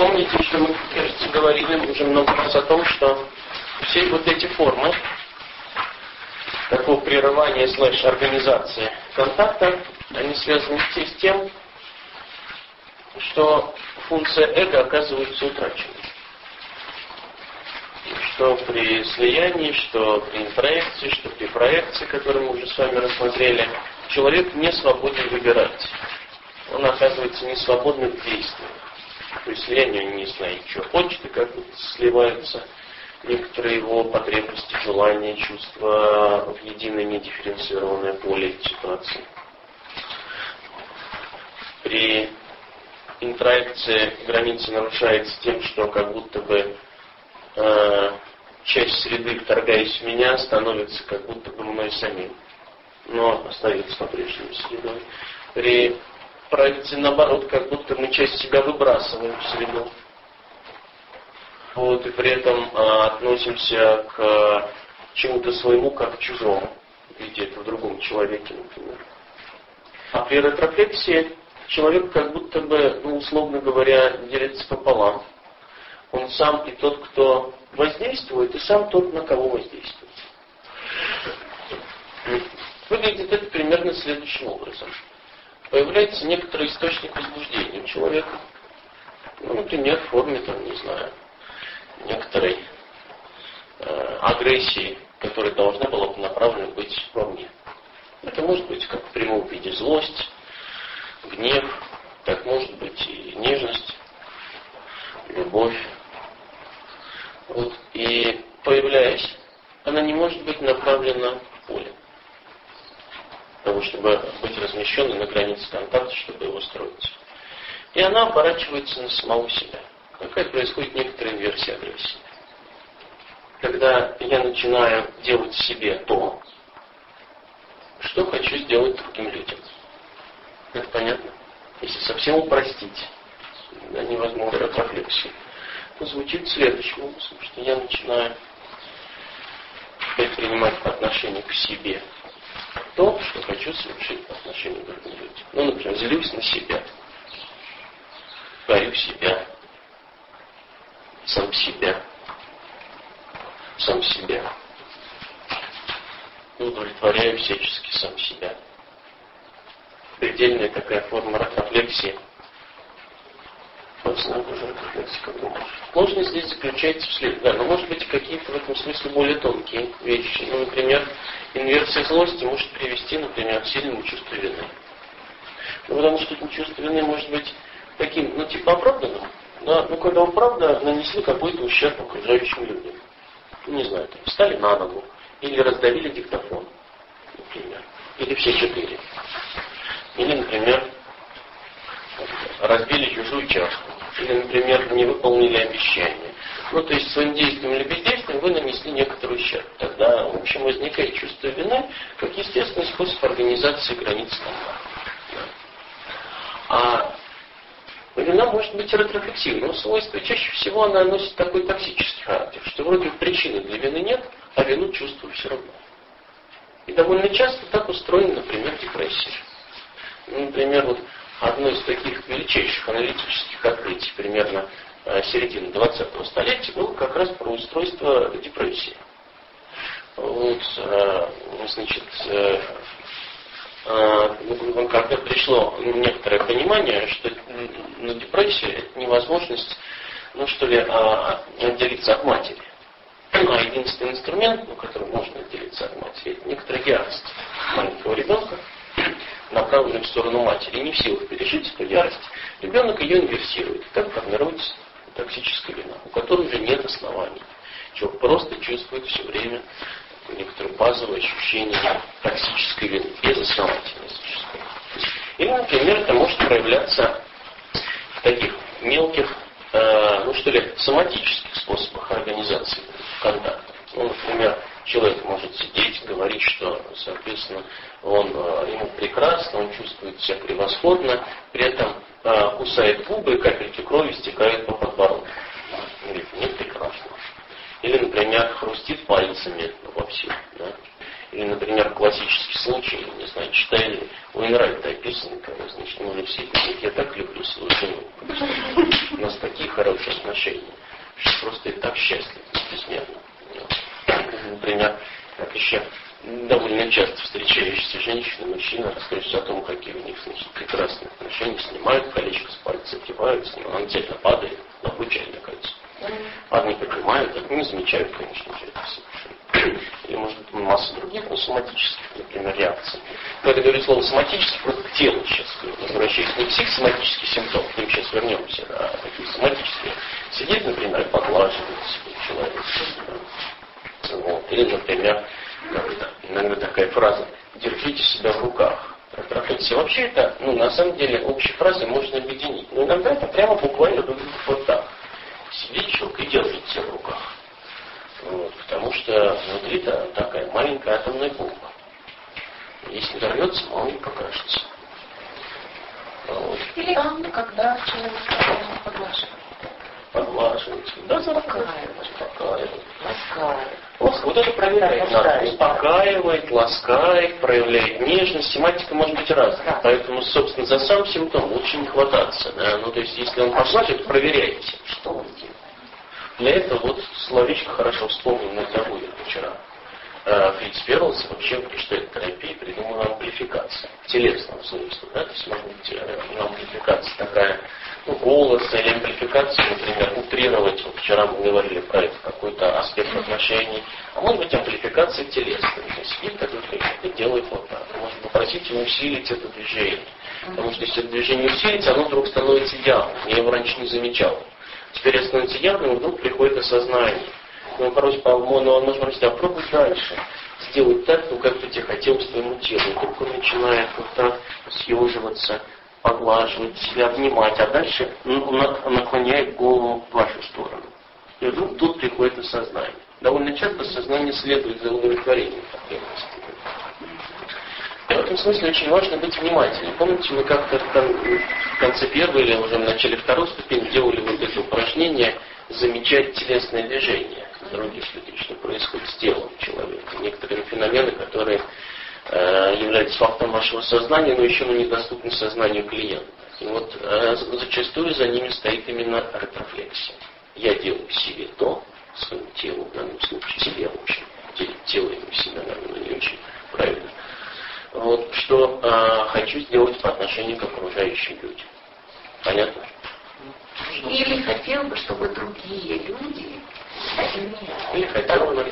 помните, что мы, кажется, говорили уже много раз о том, что все вот эти формы такого прерывания / организации контакта, они связаны с тем, что функция эго оказывается утраченной. Что при слиянии, что при интроекции, что при проекции, которую мы уже с вами рассмотрели, человек не свободен выбирать. Он оказывается не свободным в действиях. При слиянии он не знает, что хочет, и как сливаются некоторые его потребности, желания, чувства в единое недифференцированное поле ситуации. При интроекции граница нарушается тем, что как будто бы часть среды, вторгаясь в меня, становится как будто бы мной самим, но остается по-прежнему средой. При проекции наоборот, как будто мы часть себя выбрасываем в среду. Вот, и при этом относимся к чему-то своему как к чужому, где-то в другом человеке, например. А при ретрофлексии человек как будто бы, условно говоря, делится пополам. Он сам и тот, кто воздействует, и сам тот, на кого воздействует. Выглядит это примерно следующим образом. Появляется некоторый источник возбуждения у человека. Например, в форме, некоторой агрессии, которая должна была бы направлена быть вовне. Это может быть как в прямом виде злость, гнев, так может быть и нежность, любовь. Вот. И появляясь, она не может быть направлена в поле. Для того, чтобы быть размещенной на границе контакта, чтобы его строить. И она оборачивается на самого себя. Какая происходит некоторая инверсия агрессии. Когда я начинаю делать себе то, что хочу сделать другим людям. Это понятно? Если совсем упростить, невозможно ретрофлексию, то звучит следующим образом, что я начинаю предпринимать по отношению к себе то, что хочу совершить по отношению к другим людям. Например, злюсь на себя, корю себя, сам себя, удовлетворяю всячески сам себя. Предельная такая форма ретрофлексии. Сложность здесь заключается в следующем. Может быть, какие-то в этом смысле более тонкие вещи. Например, инверсия злости может привести, например, к сильному чувству вины. Потому что это чувство вины может быть таким, оправданным. Да? Когда вы правда нанесли какой-то ущерб окружающим людям. Не знаю, встали на ногу, или раздавили диктофон, например. Или все 4. Или, например, разбили чужую чашку. Или, например, не выполнили обещание. То есть своим действием или бездействием вы нанесли некоторый ущерб. Тогда, в общем, возникает чувство вины, как естественный способ организации границ контакта. А вина может быть ретрофлексивного свойства. Чаще всего она носит такой токсический характер, что вроде причины для вины нет, а вину чувствую все равно. И довольно часто так устроена, например, депрессия. Например, одно из таких величайших аналитических открытий примерно середины 20-го столетия было как раз про устройство депрессии. Когда пришло некоторое понимание, что депрессия это невозможность, отделиться от матери. А единственный инструмент, которым можно отделиться от матери, это некоторая ярость маленького ребенка, направленный в сторону матери, не в силах пережить эту ярость, ребенок ее инверсирует. Так формируется токсическая вина, у которой уже нет оснований. Человек просто чувствует все время некоторое базовое ощущение токсической вины, безосновательной существует. Или, например, это может проявляться в таких мелких, соматических способах организации контакта. Например, человек может сидеть, говорить, что, соответственно, ему прекрасно, он чувствует себя превосходно, при этом кусает губы, и капельки крови стекают по подбородку. Говорит, мне прекрасно. Или, например, хрустит пальцами вовсю. Да? Или, например, классический случай, не знаю, читали Уэйнрайта описанный, когда, мы все говорят, я так люблю свою жену. У нас такие хорошие отношения, что просто и так счастлив, безмерно. Например, как еще довольно часто встречающиеся женщины, мужчины рассказывают о том, какие у них, значит, прекрасные отношения, снимают колечко с пальца, одевают с него, он обязательно падает, на обручальное кольцо. Одни поднимают, одни не замечают, конечно же, это совершенно. Или, может быть, масса других, но соматических, например, реакций. Но это говорит слово соматический, просто к телу сейчас возвращаясь. Не психосоматический симптом, к ним сейчас вернемся, а такие соматические. Сидит, например, и поглаживает себе человек. Вот. Или, например, иногда такая фраза «держите себя в руках». Рефлексия. Вообще это, на самом деле, общей фразой можно объединить. Но иногда это прямо буквально выглядит вот так. Сидит человек и держит себя в руках. Вот, потому что внутри-то такая маленькая атомная бомба. Если дорвется, мало не покажется. Вот. Или когда человек поглаживает. Поглаживать. Да, успокаивает. Ласкает. Вот это проверяет. Успокаивает, ласкает, проявляет нежность. Семантика может быть разная. Да. Поэтому, собственно, за сам симптом лучше не хвататься. Да? То есть, если он поглаживает, проверяйте. Что он делает? Для этого вот словечко хорошо вспомнил на Завуе вчера. Фриц Перлс вообще в гештальт-терапии придумал амплификацию телесного свойства. Да? То есть, может быть, амплификация такая, голоса или амплификация, например, утрировать. Вот вчера мы говорили про это, какой-то аспект отношений. А может быть, амплификация телесная. То есть, сидит такой и делает вот так. Можно попросить его усилить это движение. Потому что если это движение усилить, оно вдруг становится явным. Я его раньше не замечал. Теперь это становится явным, и вдруг приходит осознание. Он может просить, а пробуй дальше. Сделать так, как ты тебе хотелось твоему телу. И вдруг он начинает вот так съеживаться, поглаживать себя, обнимать, а дальше наклоняет голову в вашу сторону. И вдруг тут приходит осознание. Довольно часто сознание следует за удовлетворением потребностей. В этом смысле очень важно быть внимательным. Помните, мы как-то в конце первой или уже в начале второй ступени делали вот это упражнение замечать телесные движения других людей, что происходит с телом человека. Некоторые феномены, которые являются фактом вашего сознания, но еще недоступны сознанию клиента. И вот зачастую за ними стоит именно ретрофлексия. Я делаю себе то, своему телу, в данном случае себе, в общем, делаем себя, наверное, не очень правильно. Вот, что хочу сделать по отношению к окружающим людям. Понятно? Или хотел бы, чтобы другие люди или хотел бы,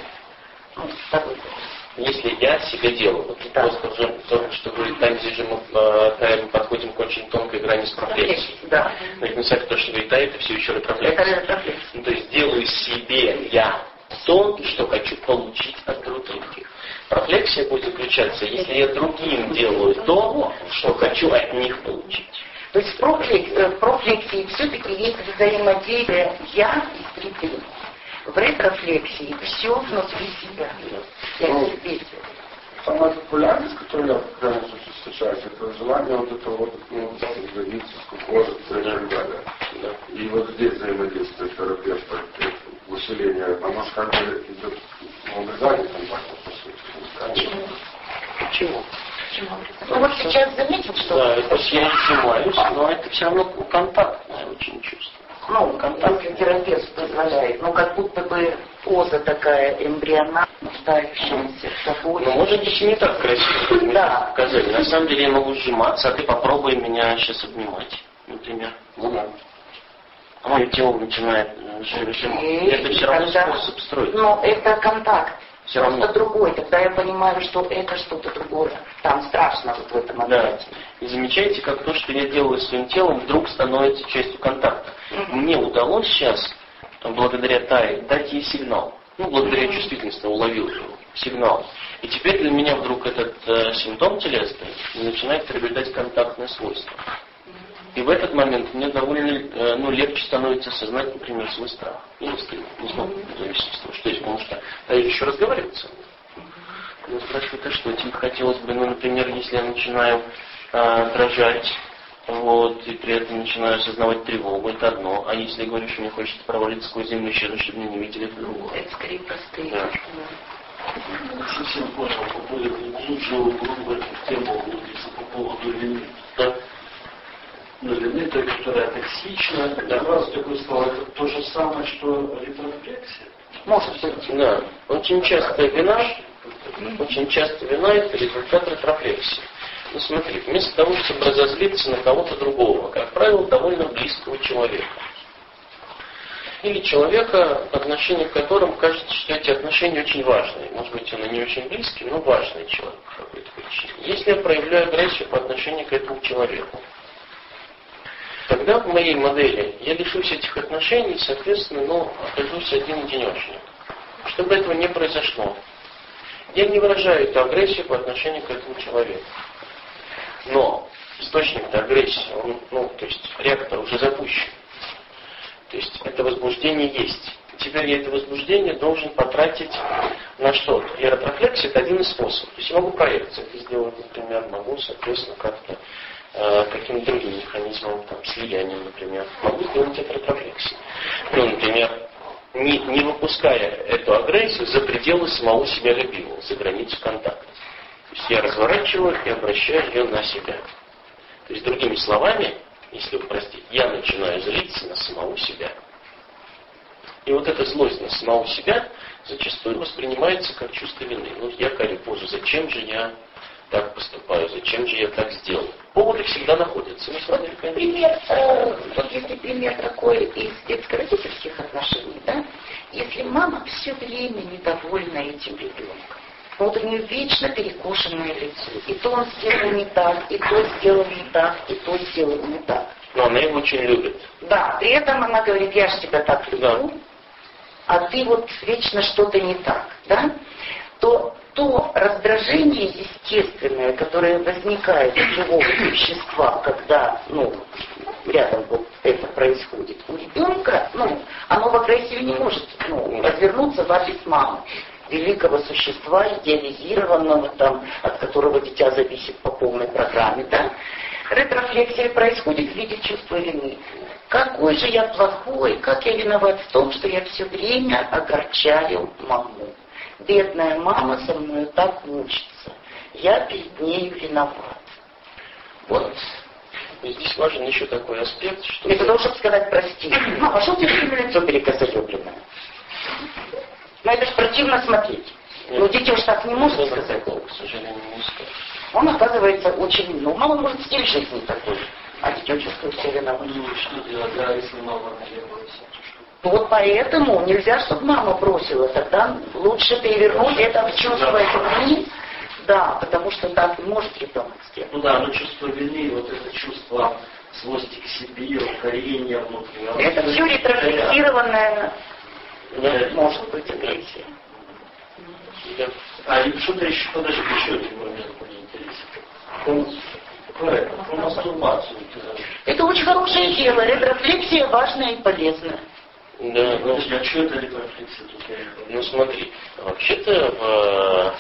если я себе делаю, вот да. Просто уже только что говорит, там, где же мы подходим к очень тонкой грани с профлексией. Да. Но это несмотря на то, что говорит, это все еще ретрофлексия. То есть делаю себе я то, что хочу получить от других. Профлексия будет заключаться, если я другим делаю то, что хочу от них получить. То есть в профлексии все-таки есть взаимодействие «я» и «среды». В ретрофлексии все внутри себя. Я себе. Самая популярность, которую я раньше встречаюсь, это желание вот это вот, границы, сколько и так далее. И вот здесь взаимодействие терапевта, усиление, оно же как бы идет в обрезание контакта, по сути. Почему? Ну вот сейчас заметил, что... Да, это я сжимаюсь, но это все равно контактное очень чувство. Контакт терапевт позволяет, как будто бы поза такая эмбриональная, нуждающаяся в заботе. Может быть, не так красиво, да. Показали. На самом деле я могу сжиматься, а ты попробуй меня сейчас обнимать, например. А мое тело начинает сжимать. Это все равно способ строить. Но это контакт. Все равно. Что-то другое. Тогда я понимаю, что это что-то другое. Там страшно вот в этом моменте. Да. И замечайте, как то, что я делаю своим телом, вдруг становится частью контакта. Мне удалось сейчас, благодаря Тае, дать ей сигнал. Благодаря чувствительности уловил его. Сигнал. И теперь для меня вдруг этот симптом телесный начинает приобретать контактное свойство. И в этот момент мне довольно легче становится осознать, например, свой страх. Или стыд. Не знаю, в зависимости от того, что есть. Потому что я еще разговариваю со мной. Я спрашиваю, а что тебе хотелось бы, например, если я начинаю дрожать, и при этом начинаю осознавать тревогу, это одно. А если я говорю, что мне хочется провалиться сквозь землю, исчезнуть, чтобы меня не видели, это другое. Это скорее простые. Да. Совсем понял, по поводу глубже тему, по поводу лимита. Да. вины, той, которая токсична. Для вас такое слово, это то же самое, что ретрорефлексия? Может быть. Да. Очень часто вина это результат ретрофлексии. Ну смотри, вместо того, чтобы разозлиться на кого-то другого, как правило, довольно близкого человека. Или человека, отношение к которому кажется, что эти отношения очень важные. Может быть, он и не очень близкий, но важный человек по какой-то причине. Если я проявляю агрессию по отношению к этому человеку, тогда в моей модели я лишусь этих отношений, соответственно, окажусь один-одинешенек. Чтобы этого не произошло, я не выражаю эту агрессию по отношению к этому человеку. Но источник-то агрессии, то есть реактор уже запущен. То есть это возбуждение есть. Теперь я это возбуждение должен потратить на что-то. И ретрофлексия это один из способов. То есть я могу проекцию это сделать, например, могу, соответственно, как-то каким-то другим механизмом, слиянием, например. Могу сделать это ретрофлексией. Например, не выпуская эту агрессию за пределы самого себя любимого, за границу контакта. То есть я разворачиваю и обращаю ее на себя. То есть, другими словами, если вы простите, я начинаю злиться на самого себя. И вот эта злость на самого себя зачастую воспринимается как чувство вины. Я корю, Боже, зачем же я так поступаю, зачем же я так сделал? Поводы всегда находятся. Если пример такой из детско-родительских отношений, да? Если мама все время недовольна этим ребенком, у нее вечно перекошенное лицо. И то он сделал не так, и то сделал не так, и то сделал не так. Но она его очень любит. Да, при этом она говорит, я же тебя так люблю, а ты вечно что-то не так, да? То раздражение естественное, которое возникает у живого существа, когда, рядом это происходит, у ребенка, оно в агрессию не может, развернуться в адрес мамы. Великого существа, идеализированного, от которого дитя зависит по полной программе, да? Ретрофлексия происходит в виде чувства вины. Какой же я плохой, как я виноват в том, что я все время огорчаю маму. Бедная мама со мной так мучится. Я перед нею виноват. Вот. И здесь важен еще такой аспект, что... Это должен сказать прости. А что у тебя все лицо перекосолёбленное? Это же противно смотреть. Но дети уж так не может сказать. К сожалению, не скажет. Он оказывается очень... мама может стиль жизни такой. А дитё чувствует себя виноватым. Что делать, если мама нервничает? Вот поэтому нельзя, чтобы мама бросила. Тогда лучше перевернуть это в чувство вины. Да, потому что так может ребенок сделать. Но чувство вины, это чувство злости к себе, укорения внутреннего. Это все ретрофлексированное, может быть, агрессия. И что-то еще, еще один момент мне интересен. Про мастурбацию. Это очень хорошее дело. Ретрофлексия важная и полезная. Да, а что это ретрофлексия тут? Смотри, вообще-то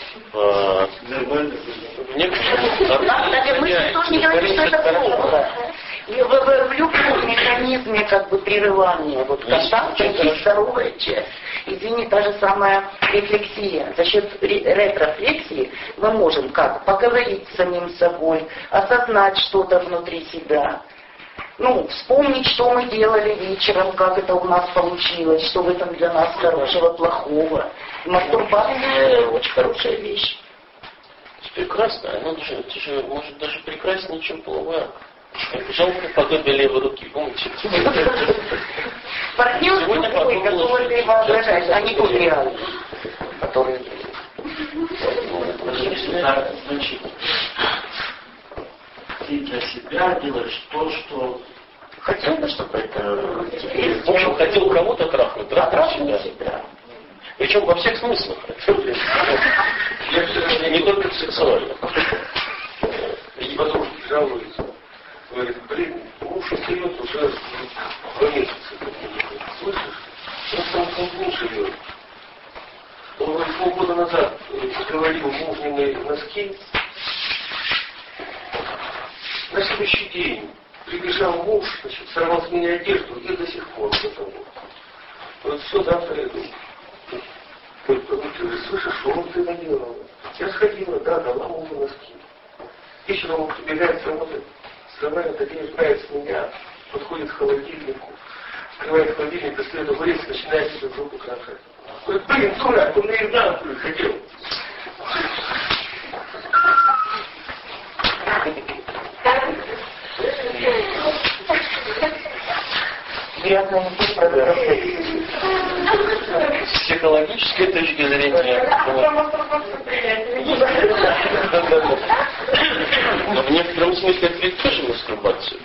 в некоторых... Мы тоже не говорим, что это плохо. В любом механизме прерывания контакта есть здоровая часть. Извини, та же самая рефлексия. За счет ретрофлексии мы можем поговорить с самим собой, осознать что-то внутри себя. Вспомнить, что мы делали вечером, как это у нас получилось, что в этом для нас хорошего, плохого. Мастурбация очень хорошая вещь. Прекрасно. Это же может даже прекраснее, чем половая. Жалко подобие левой руки, помните? Партнер другой, которого ты воображаешь, а не тот реальный, который... Значит, ты для себя делаешь то, что... Хотел бы, чтобы это... В общем, хотел кого-то трахнуть себя. Причем во всех смыслах. Не только в сексуальном. И подружки жалуются. Говорит, муж остается уже 2 месяца. Слышишь? Он там колдун живет. Он говорит, полгода назад говорил мужниной носки. На следующий день прибежал муж, сорвал с меня одежду и до сих пор готов. Вот все, завтра иду. Ты слышишь, что он ты наделал? Я сходила, дала мужу носки. Вечером он прибегает с работы, Заварит, отъезжает с меня, подходит к холодильнику, открывает холодильник, достает огурец и начинает себе в руку крошать. Говорит, блин, дурак, он на Ирдан приходил. Грязная не продолжает. С психологической точки зрения. Но в некотором смысле это ведь тоже мастурбация.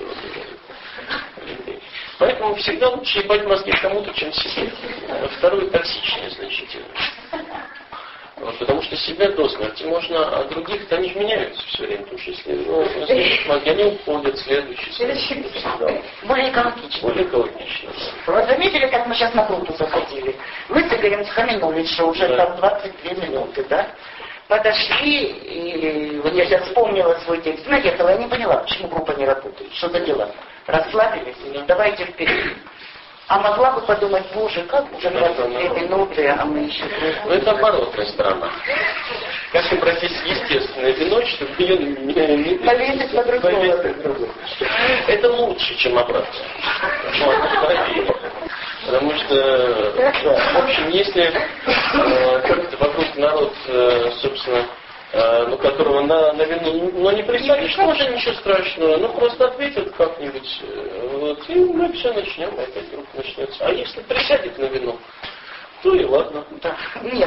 Поэтому всегда лучше ебать мозги кому-то, чем себе. Второе токсичнее значительно. Вот, потому что себя до смерти можно, а других-то они же меняются все время. Потому что если мозги, они уходят, следующий. Более экологично. Более экологично. Вы заметили, как мы сейчас на кругу заходили? Мы с Игорем схаменулись, что уже там 22 минуты, да? Подошли, и вот я сейчас вспомнила свой текст. Наехала, я не поняла, почему группа не работает. Что за дела? Расслабились? Давайте вперед. А могла бы подумать, боже, как уже 22 минуты, а мы еще... Ну, это оборотная сторона. Как обратить естественное вино, чтобы ее не повесить на другого. Это лучше, чем обратно. Потому что, в общем, если как-то вокруг народ, собственно, которого на вину, не присадишь, тоже ничего страшного. Просто ответят как-нибудь, вот, и мы все начнем, опять вдруг начнется. А если присядет на вину, то и ладно. Да.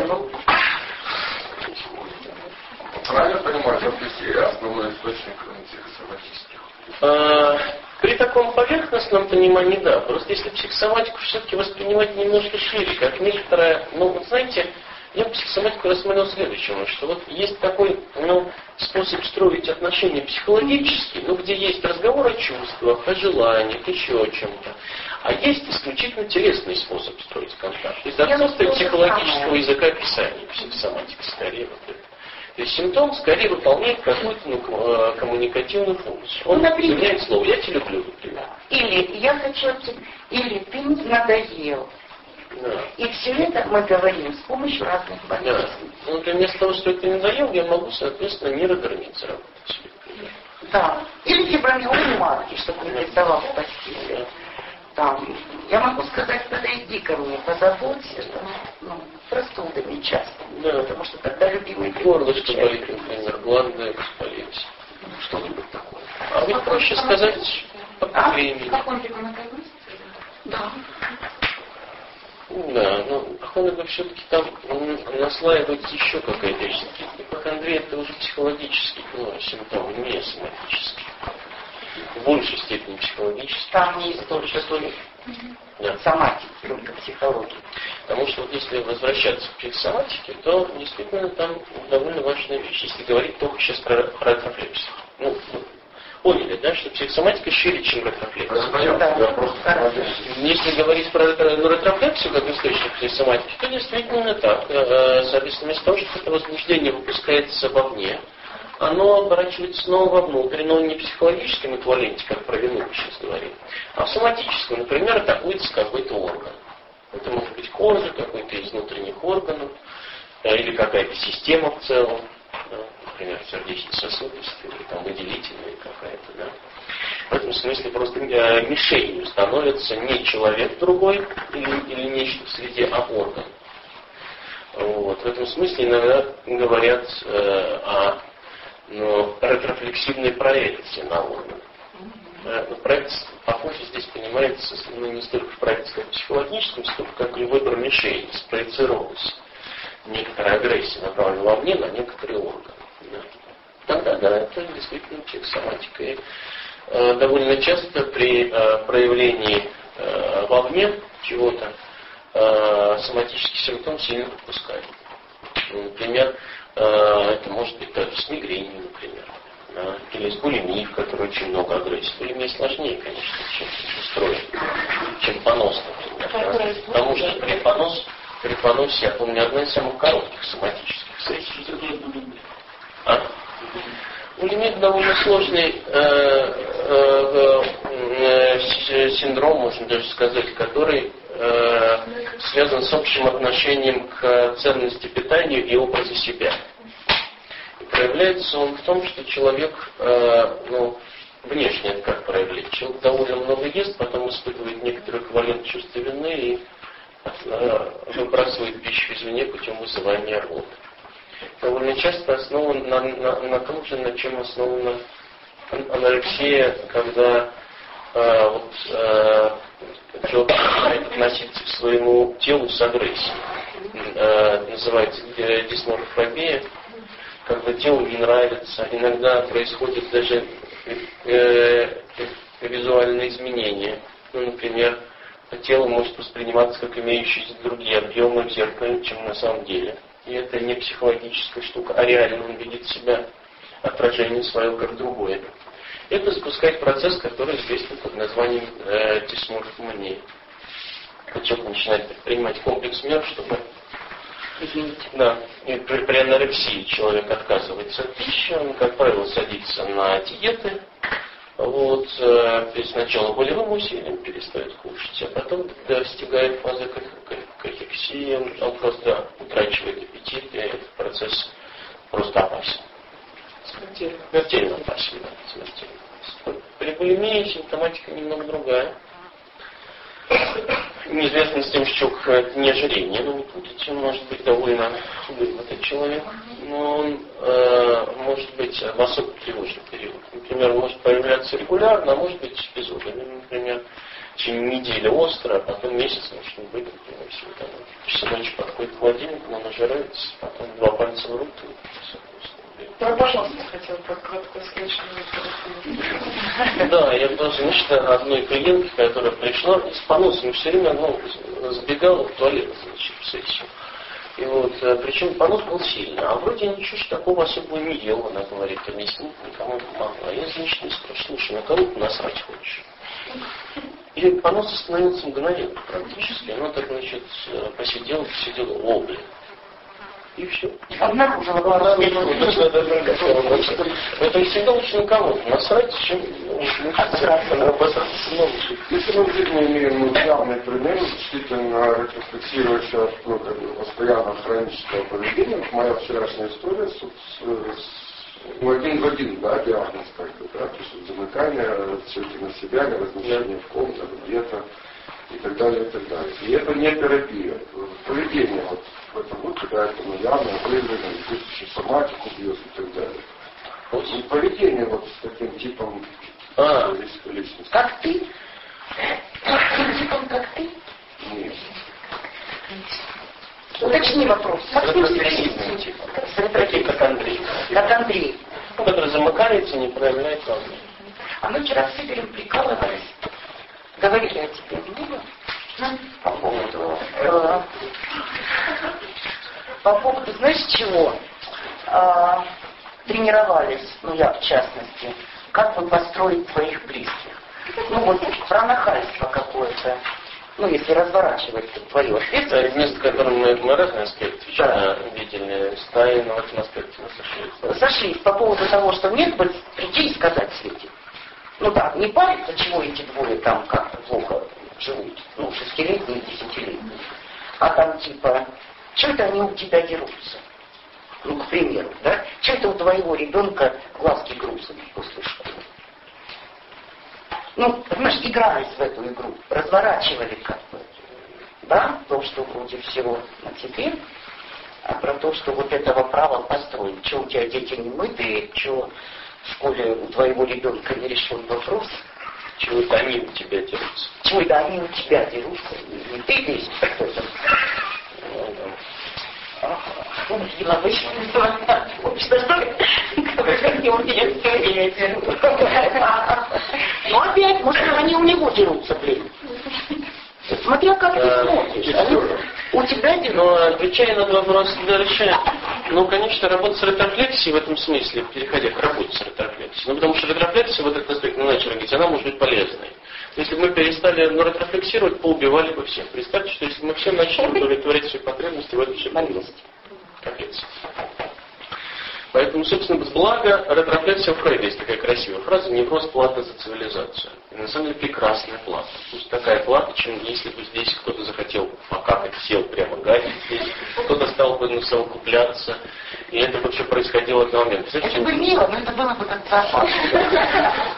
Правильно понимаю, что здесь основной источник психосоматических? При таком поверхностном понимании, да. Просто если психосоматику все-таки воспринимать немножко шире, как некоторая, знаете, я психосоматику рассмотрел следующему, что вот есть такой способ строить отношения психологические, где есть разговор о чувствах, о желаниях, еще о чем-то. А есть исключительно телесный способ строить контакт. То есть отсутствие психологического языка описания психосоматики скорее вот это. То есть симптом скорее выполняет какую-то коммуникативную функцию. Он заменяет слово «я тебя люблю», например. Или «я хочу от тебя», или «ты мне надоел». Да. И все это мы говорим с помощью разных болезней. Да. Например, вместо того, что это надоел, я могу, соответственно, нейродермит заработать. Да. Или фибромиоз матки, чтобы не рисовал в постели. Там. Я могу сказать, подойди ко мне, позаботься. Простудами часто. Да. Потому что тогда любимый горлышко болит, например, главное воспалить. Что-нибудь такое. А ведь проще сказать по времени. Да. Да, но похоже, все-таки там наслаивается еще какая-то вещь. Ипохондрия это уже психологический симптом, не соматический. В большей степени психологический. Там есть только соматика, только психология. Потому что вот если возвращаться к психосоматике, то действительно там довольно важная вещь. Если говорить только сейчас про ретрофлексию. Поняли, да, что психосоматика шире, чем ретрофлексия. Да. Если говорить про ретрофлексию как источник психосоматики, то действительно так. Соответственно, вместо того, что это возбуждение выпускается вовне, оно оборачивается снова вовнутрь, но не в психологическом эквиваленте, как про вину мы сейчас говорим, а в соматическом. Например, атакуется какой-то орган. Это может быть кожа, какой-то из внутренних органов, или какая-то система в целом. Например, сердечно-сосудистая или там выделительная какая-то, да. В этом смысле просто мишенью становится не человек другой или нечто в среде, а орган. Вот. В этом смысле иногда говорят о ретрофлексивной проекции на орган. Проекция, похоже, здесь понимается не столько в проекции как в психологическом, сколько как выбор мишени, спроецировалась некоторая агрессия, направленная вовне на некоторые органы. Тогда, да, это действительно психосоматика. И довольно часто при проявлении вовне чего-то соматический симптом сильно пропускает. Например, это может быть даже с мигренью, например. Или с булимией, в которой очень много агрессии. Булимия сложнее, конечно, чем устроен, чем понос, например. Потому что при поносе, я помню, одна из самых коротких соматических сессий. Булимия довольно сложный синдром, можно даже сказать, который связан с общим отношением к ценности питания и образу себя. И проявляется он в том, что человек внешне это как проявлять? Человек довольно много ест, потом испытывает некоторый эквивалент чувства вины и выбрасывает пищу извне путем вызывания рвоты. Довольно часто основан на том же, на чем основана анорексия, когда человек начинает относиться к своему телу с агрессией. Называется дисморфобия, когда телу не нравится. Иногда происходят даже визуальные изменения. Ну, например, тело может восприниматься как имеющие другие объемы в зеркале, чем на самом деле. И это не психологическая штука, а реально он видит себя, отражение свое как другое. Это запускает процесс, который известен под названием дисморфомания. Человек начинает предпринимать комплекс мер, чтобы... Да, и при анорексии человек отказывается от пищи, он, как правило, садится на диеты, сначала волевым усилием перестает кушать, а потом достигает фазы кахексии, он просто утрачивает аппетит, и этот процесс просто опасен. Смертельно опасен, да, смертельно опасен. При булимии симптоматика немного другая. Неизвестно с тем, что человек не ожирение, но не путайте, он может быть довольно вымотый человек, но он может быть в особо тревожный период. Например, он может появляться регулярно, а может быть эпизодами. Например, в течение недели остро, а потом месяц может быть, например, симптомы. Часа ночью подходит к холодильнику, он нажирается, потом 2 пальца в рот и все просто. Я, пожалуйста, хотела как краткую встречу. Да, я был женщина одной клиентки, которая пришла с поносом, все время забегала в туалет, значит, в сессию. И причем понос был сильный, а вроде ничего ж такого особого не ел, она говорит, объяснить никому не могла. Я, значит, не спрашиваю, слушай, на кого ты насрать хочешь? И понос остановился мгновенно практически. Она так, значит, посидела, о, блин. И все. Обнаружила главное. Это всегда лучше на кого-то насрать, чем обосраться. Если мы в жизни имеем явный пример, действительно рефлексирующего постоянно хронического поведения, моя вчерашняя история один в один, да, диагноз как-то, да, то есть замыкание, ссылки на себя, размещение в комнатах, где-то и так далее, и так далее. И это не терапия. Поведение в этом когда это явно выявлено, и соматику бьет и так далее. И поведение с таким типом личности. Как ты? Типом как ты? Нет. Уточни вопрос. Как ты Ретрофлексивный. Как Андрей. Как Андрей. Который замыкается, не проявляет волны. А мы вчера с Игорем прикалывались. Говорили о тебе много? По поводу, знаешь чего? Тренировались, я в частности, как бы построить своих близких. Про нахальство какое-то. Если разворачивать твою ответственность. Вместо которого мы разные аспекты видели, стаи, но в этом аспекте мы сошлись. Сошлись по поводу того, что нет, прийти и сказать Свете. Не париться, чего эти двое там как-то плохо живут. 6-летние, 10-летние. А там типа, что это они у тебя дерутся? К примеру, да? Что это у твоего ребенка глазки грустные после школы? Понимаешь, игрались в эту игру, разворачивали как бы. Да, то, что вроде всего на тебе, а про то, что этого права построить. Что у тебя дети не мытые, что в школе у твоего ребенка не решен вопрос. Чего это они у тебя дерутся? Чего это они у тебя дерутся? Не ты весь кто-то. Общество, что ли? Они у меня все время дерутся. Опять, может, они у него дерутся, блин. Смотря как ты смотришь. Они у тебя дерутся. Но отвечая на два вопроса, решаю. Конечно, работа с ретрофлексией в этом смысле, переходя к работе с ретрофлексией. Потому что ретрофлексия, этот аспект мы начали говорить, она может быть полезной. Если бы мы перестали ретрофлексировать, поубивали бы всех. Представьте, что если мы все начали удовлетворять свои потребности, в этом все полезно. Капец. Поэтому, собственно, с блага ретрофлексия Фрейда есть такая красивая фраза: невроз плата за цивилизацию. И на самом деле прекрасная плата. То есть такая плата, чем если бы здесь кто-то захотел покакать, сел прямо гадить здесь, кто-то стал бы совокупляться, и это бы все происходило в момент. Это бы мило, но это было бы как-то опасно.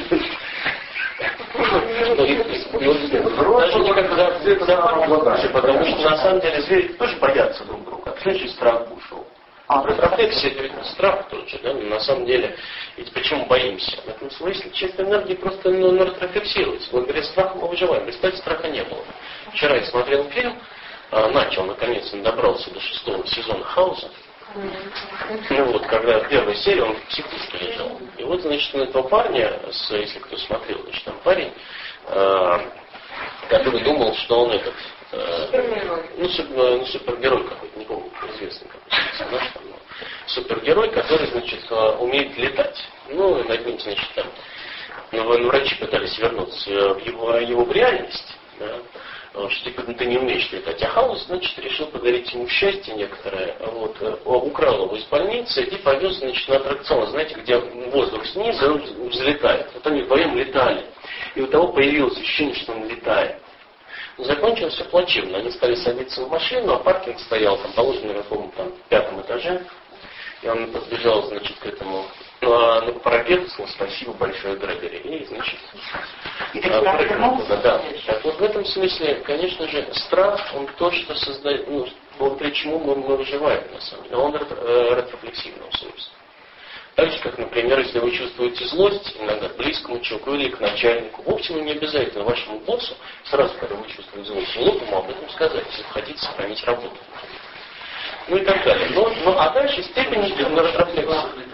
Даже никогда, потому что на самом деле звери тоже боятся друг друга. Отключи страх ушел. Ретрофлексия это ведь страх тот же, да? На самом деле, ведь почему боимся? В этом смысле чистая энергия просто ретрофлексируется. Благодаря страху мы выживаем. Представьте, страха не было. Вчера я смотрел фильм, начал, наконец, он добрался до 6-го сезона Хауса. Ну вот, когда в первой серии он в психушке лежал. И вот, значит, у этого парня, если кто смотрел, значит, там парень, который думал, что он этот, супергерой какой-то, не помню, известный какой-то персонаж, супергерой, который, значит, умеет летать. Ну, значит, там, врачи пытались вернуться в его реальность, да, что типа ты не умеешь летать. А Хаус, значит, решил подарить ему счастье некоторое, вот, украл его из больницы и повез, значит, на аттракцион, знаете, где воздух снизу, он взлетает. Вот они вдвоем летали. И у того появилось ощущение, что он летает. Но закончилось все плачевно. Они стали садиться в машину, а паркинг стоял, там, положено, на каком-то там 5-м этаже. И он подбежал, значит, к этому, на парапет, сказал: спасибо большое, Грегори. И, значит, прыгнул туда. Да. Так вот в этом смысле, конечно же, страх, он то, что создает, благодаря чему мы выживаем, на самом деле. Он ретрофлексивного свойства. Так же, как, например, если вы чувствуете злость иногда к близкому человеку или к начальнику, вовсе не обязательно вашему боссу, сразу, когда вы чувствуете злость, глупо ему об этом сказать, если хотите сохранить работу. Ну и так далее. А дальше степень ретрофлексии.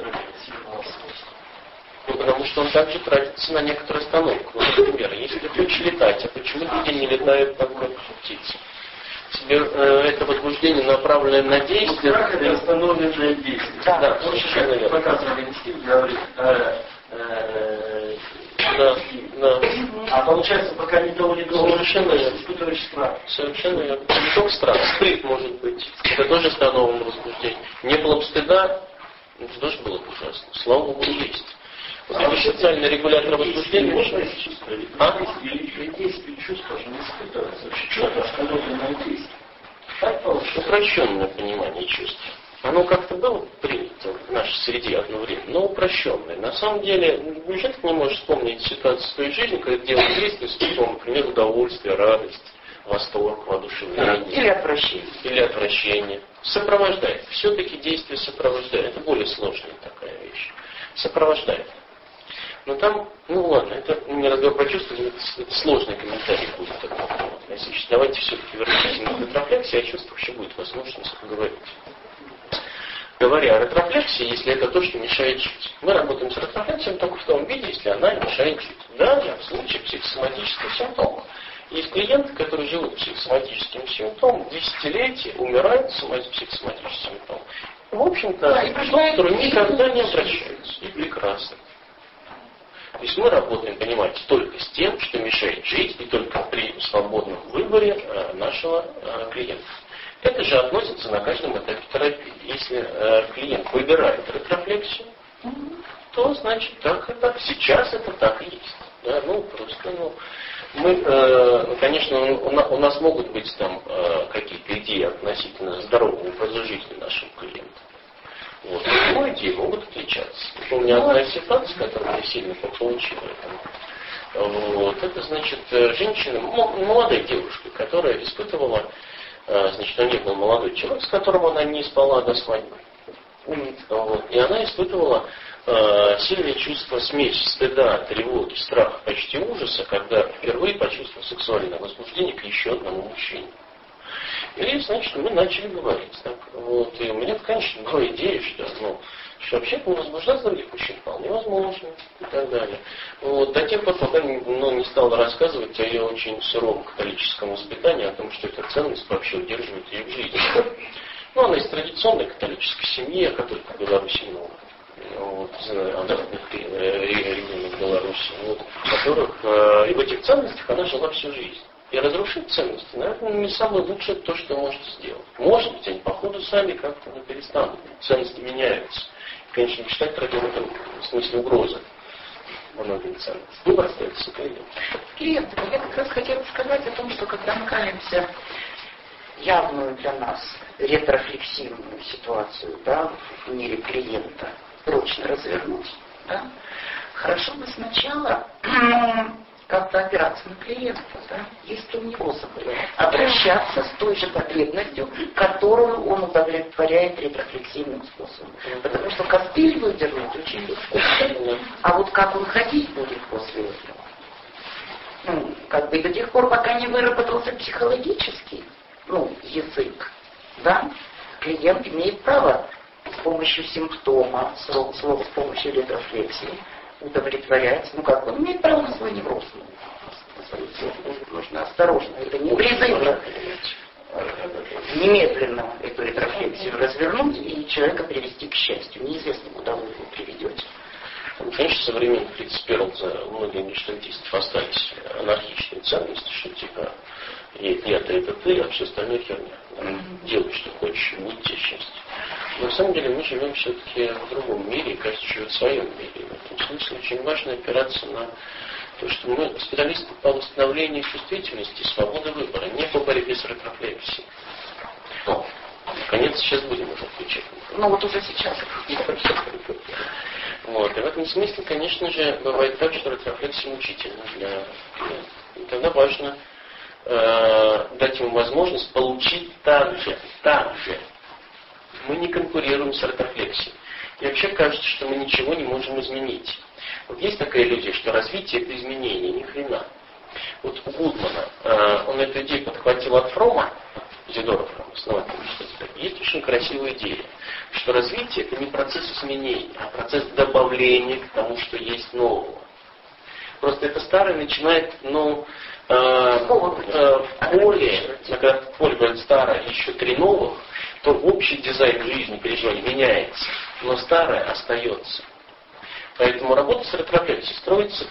Потому что он также тратится на некоторую остановку. Например, если ты хочешь летать, а почему люди не летают так, как птицы? Тебе это возбуждение, направленное на действие. Страх — это остановленное действие. Да, совершенно верно. Показывали инстинкт, говорит, да. А получается, пока никого не должен, совершенно верно. испытываешь страх. Совершенно верно. Не только страх, стыд может быть. Это тоже остановленное возбуждение. Не было бы стыда, это тоже было бы ужасно. Слава Богу, есть. Вот это социальный регулятор возбуждения. Можно эти чувства? Или действие чувства же не испытывается? Что-то остановленное действие. Так получится. Упрощенное понимание чувств. Оно как-то было принято в нашей среде одно время, но упрощенное. На самом деле, неужели ты не можешь вспомнить ситуацию в своей жизни, когда ты делаешь действие, например, удовольствие, радость, восторг, воодушевление. Или отвращение. Или отвращение. Сопровождает. Все-таки действие сопровождает. Это более сложная такая вещь. Сопровождает. Но там, ладно, это не разговор про чувства, это сложный комментарий будет такой. Давайте все-таки вернемся к ретрофлексии, а чувствах еще будет возможность поговорить. Говоря о ретрофлексии, если это то, что мешает жить. Мы работаем с ретрофлексией только в том виде, если она мешает жить. Даже в случае психосоматических симптомов. Есть клиенты, которые живут психосоматическим симптомом, десятилетия умирают с психосоматическим симптомом. В общем-то, доктору никогда не обращаются. И прекрасно. То есть мы работаем, понимаете, только с тем, что мешает жить, и только при свободном выборе нашего клиента. Это же относится на каждом этапе терапии. Если клиент выбирает ретрофлексию, то значит так и так. Сейчас это так и есть. Да? Мы, конечно, у нас могут быть там какие-то идеи относительно здорового образа жизни нашего клиента. Вот. Но идеи могут отличаться. У меня одна ситуация, которая мне сильно получила. Вот. Это значит женщина, молодая девушка, которая испытывала, значит, у нее был молодой человек, с которым она не спала до свадьбы. Вот. И она испытывала сильное чувство смеси, стыда, тревоги, страха, почти ужаса, когда впервые почувствовала сексуальное возбуждение к еще одному мужчине. И, значит, мы начали говорить. Так, вот, и у меня, конечно, была идея, что вообще возбуждаться других мужчин вполне возможно и так далее. Вот, до тех пор, пока не стала рассказывать о ее очень суровом католическом воспитании, о том, что эта ценность вообще удерживает ее в жизни. Она из традиционной католической семьи, которая в Беларуси много. Регионов Беларуси, которых и в этих ценностях она жила всю жизнь. И разрушить ценности, наверное, не самое лучшее то, что можете сделать. Может быть, они по ходу сами как-то перестанут. Ценности меняются. конечно, читать проблему в этом смысле угрозы. Многим ценностям. Выбор остается клиентом. Клиентам. Я как раз хотела сказать о том, что когда мы каемся явную для нас ретрофлексивную ситуацию, да, в мире клиента прочно развернуть, да, хорошо бы сначала как-то опираться на клиента, да, если у него заболевание, обращаться с той же потребностью, которую он удовлетворяет ретрофлексивным способом. Потому что костыль выдернуть очень легко. А вот как он ходить будет после этого? Как бы до тех пор, пока не выработался психологический язык, да, клиент имеет право с помощью симптома, с помощью ретрофлексии удовлетворять, он имеет право на свой невроз. Нужно осторожно, это не призывно немедленно эту ретрофлексию развернуть и человека привести к счастью. Неизвестно, куда вы его приведете. Конечно, современных 31 за многие гештальтистов остались анархичные ценности, что типа я-то это ты, а все остальное херня. Делай, что хочешь, будь тебе счастье. Но на самом деле мы живем все-таки в другом мире, и кажется, живет в своем мире. И в этом смысле очень важно опираться на то, что мы специалисты по восстановлению чувствительности и свободы выбора, не по борьбе с ретрофлексией. Но, наконец, сейчас будем уже включать. Вот уже сейчас. Вот. И в этом смысле, конечно же, бывает так, что ретрофлексия мучительна для клиента. И тогда важно дать ему возможность получить так же. Мы не конкурируем с ретрофлексией. И вообще кажется, что мы ничего не можем изменить. Вот есть такая иллюзия, что развитие это изменение, ни хрена. Вот у Гудмана, он эту идею подхватил от Фрома, Зидора Фрома, основателя мышления. Есть очень красивая идея, что развитие это не процесс изменения, а процесс добавления к тому, что есть нового. Просто это старое начинает, в поле, когда в поле говорят старое, еще 3 новых, то общий дизайн жизни, переживаний меняется, но старое остается. Поэтому работа с ретрофлексией строится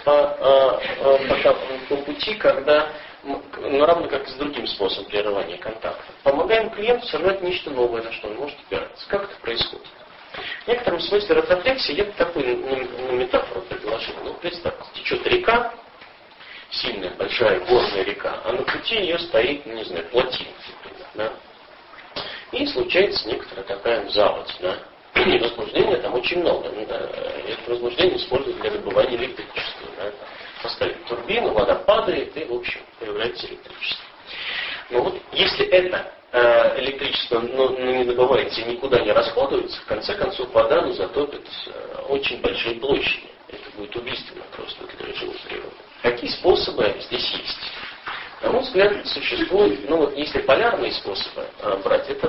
по пути, когда, равно как и с другим способом прерывания контакта, помогаем клиенту сорвать нечто новое, на что он может опираться. Как это происходит? В некотором смысле ретрофлексия, я бы такую метафору предложил. Представьте, течет река, сильная, большая горная река, а на пути ее стоит, плотина. Да? И случается некоторая такая заводь. Да? И возбуждения там очень много. Это возбуждение используют для добывания электричества. Да? Поставить турбину, вода падает и, в общем, появляется электричество. Но вот если это электричество не добывается и никуда не расходуется, в конце концов вода затопит очень большие площади. Это будет убийственно просто для живой природы. Какие способы здесь есть? На мой взгляд, существует, если полярные способы брать, это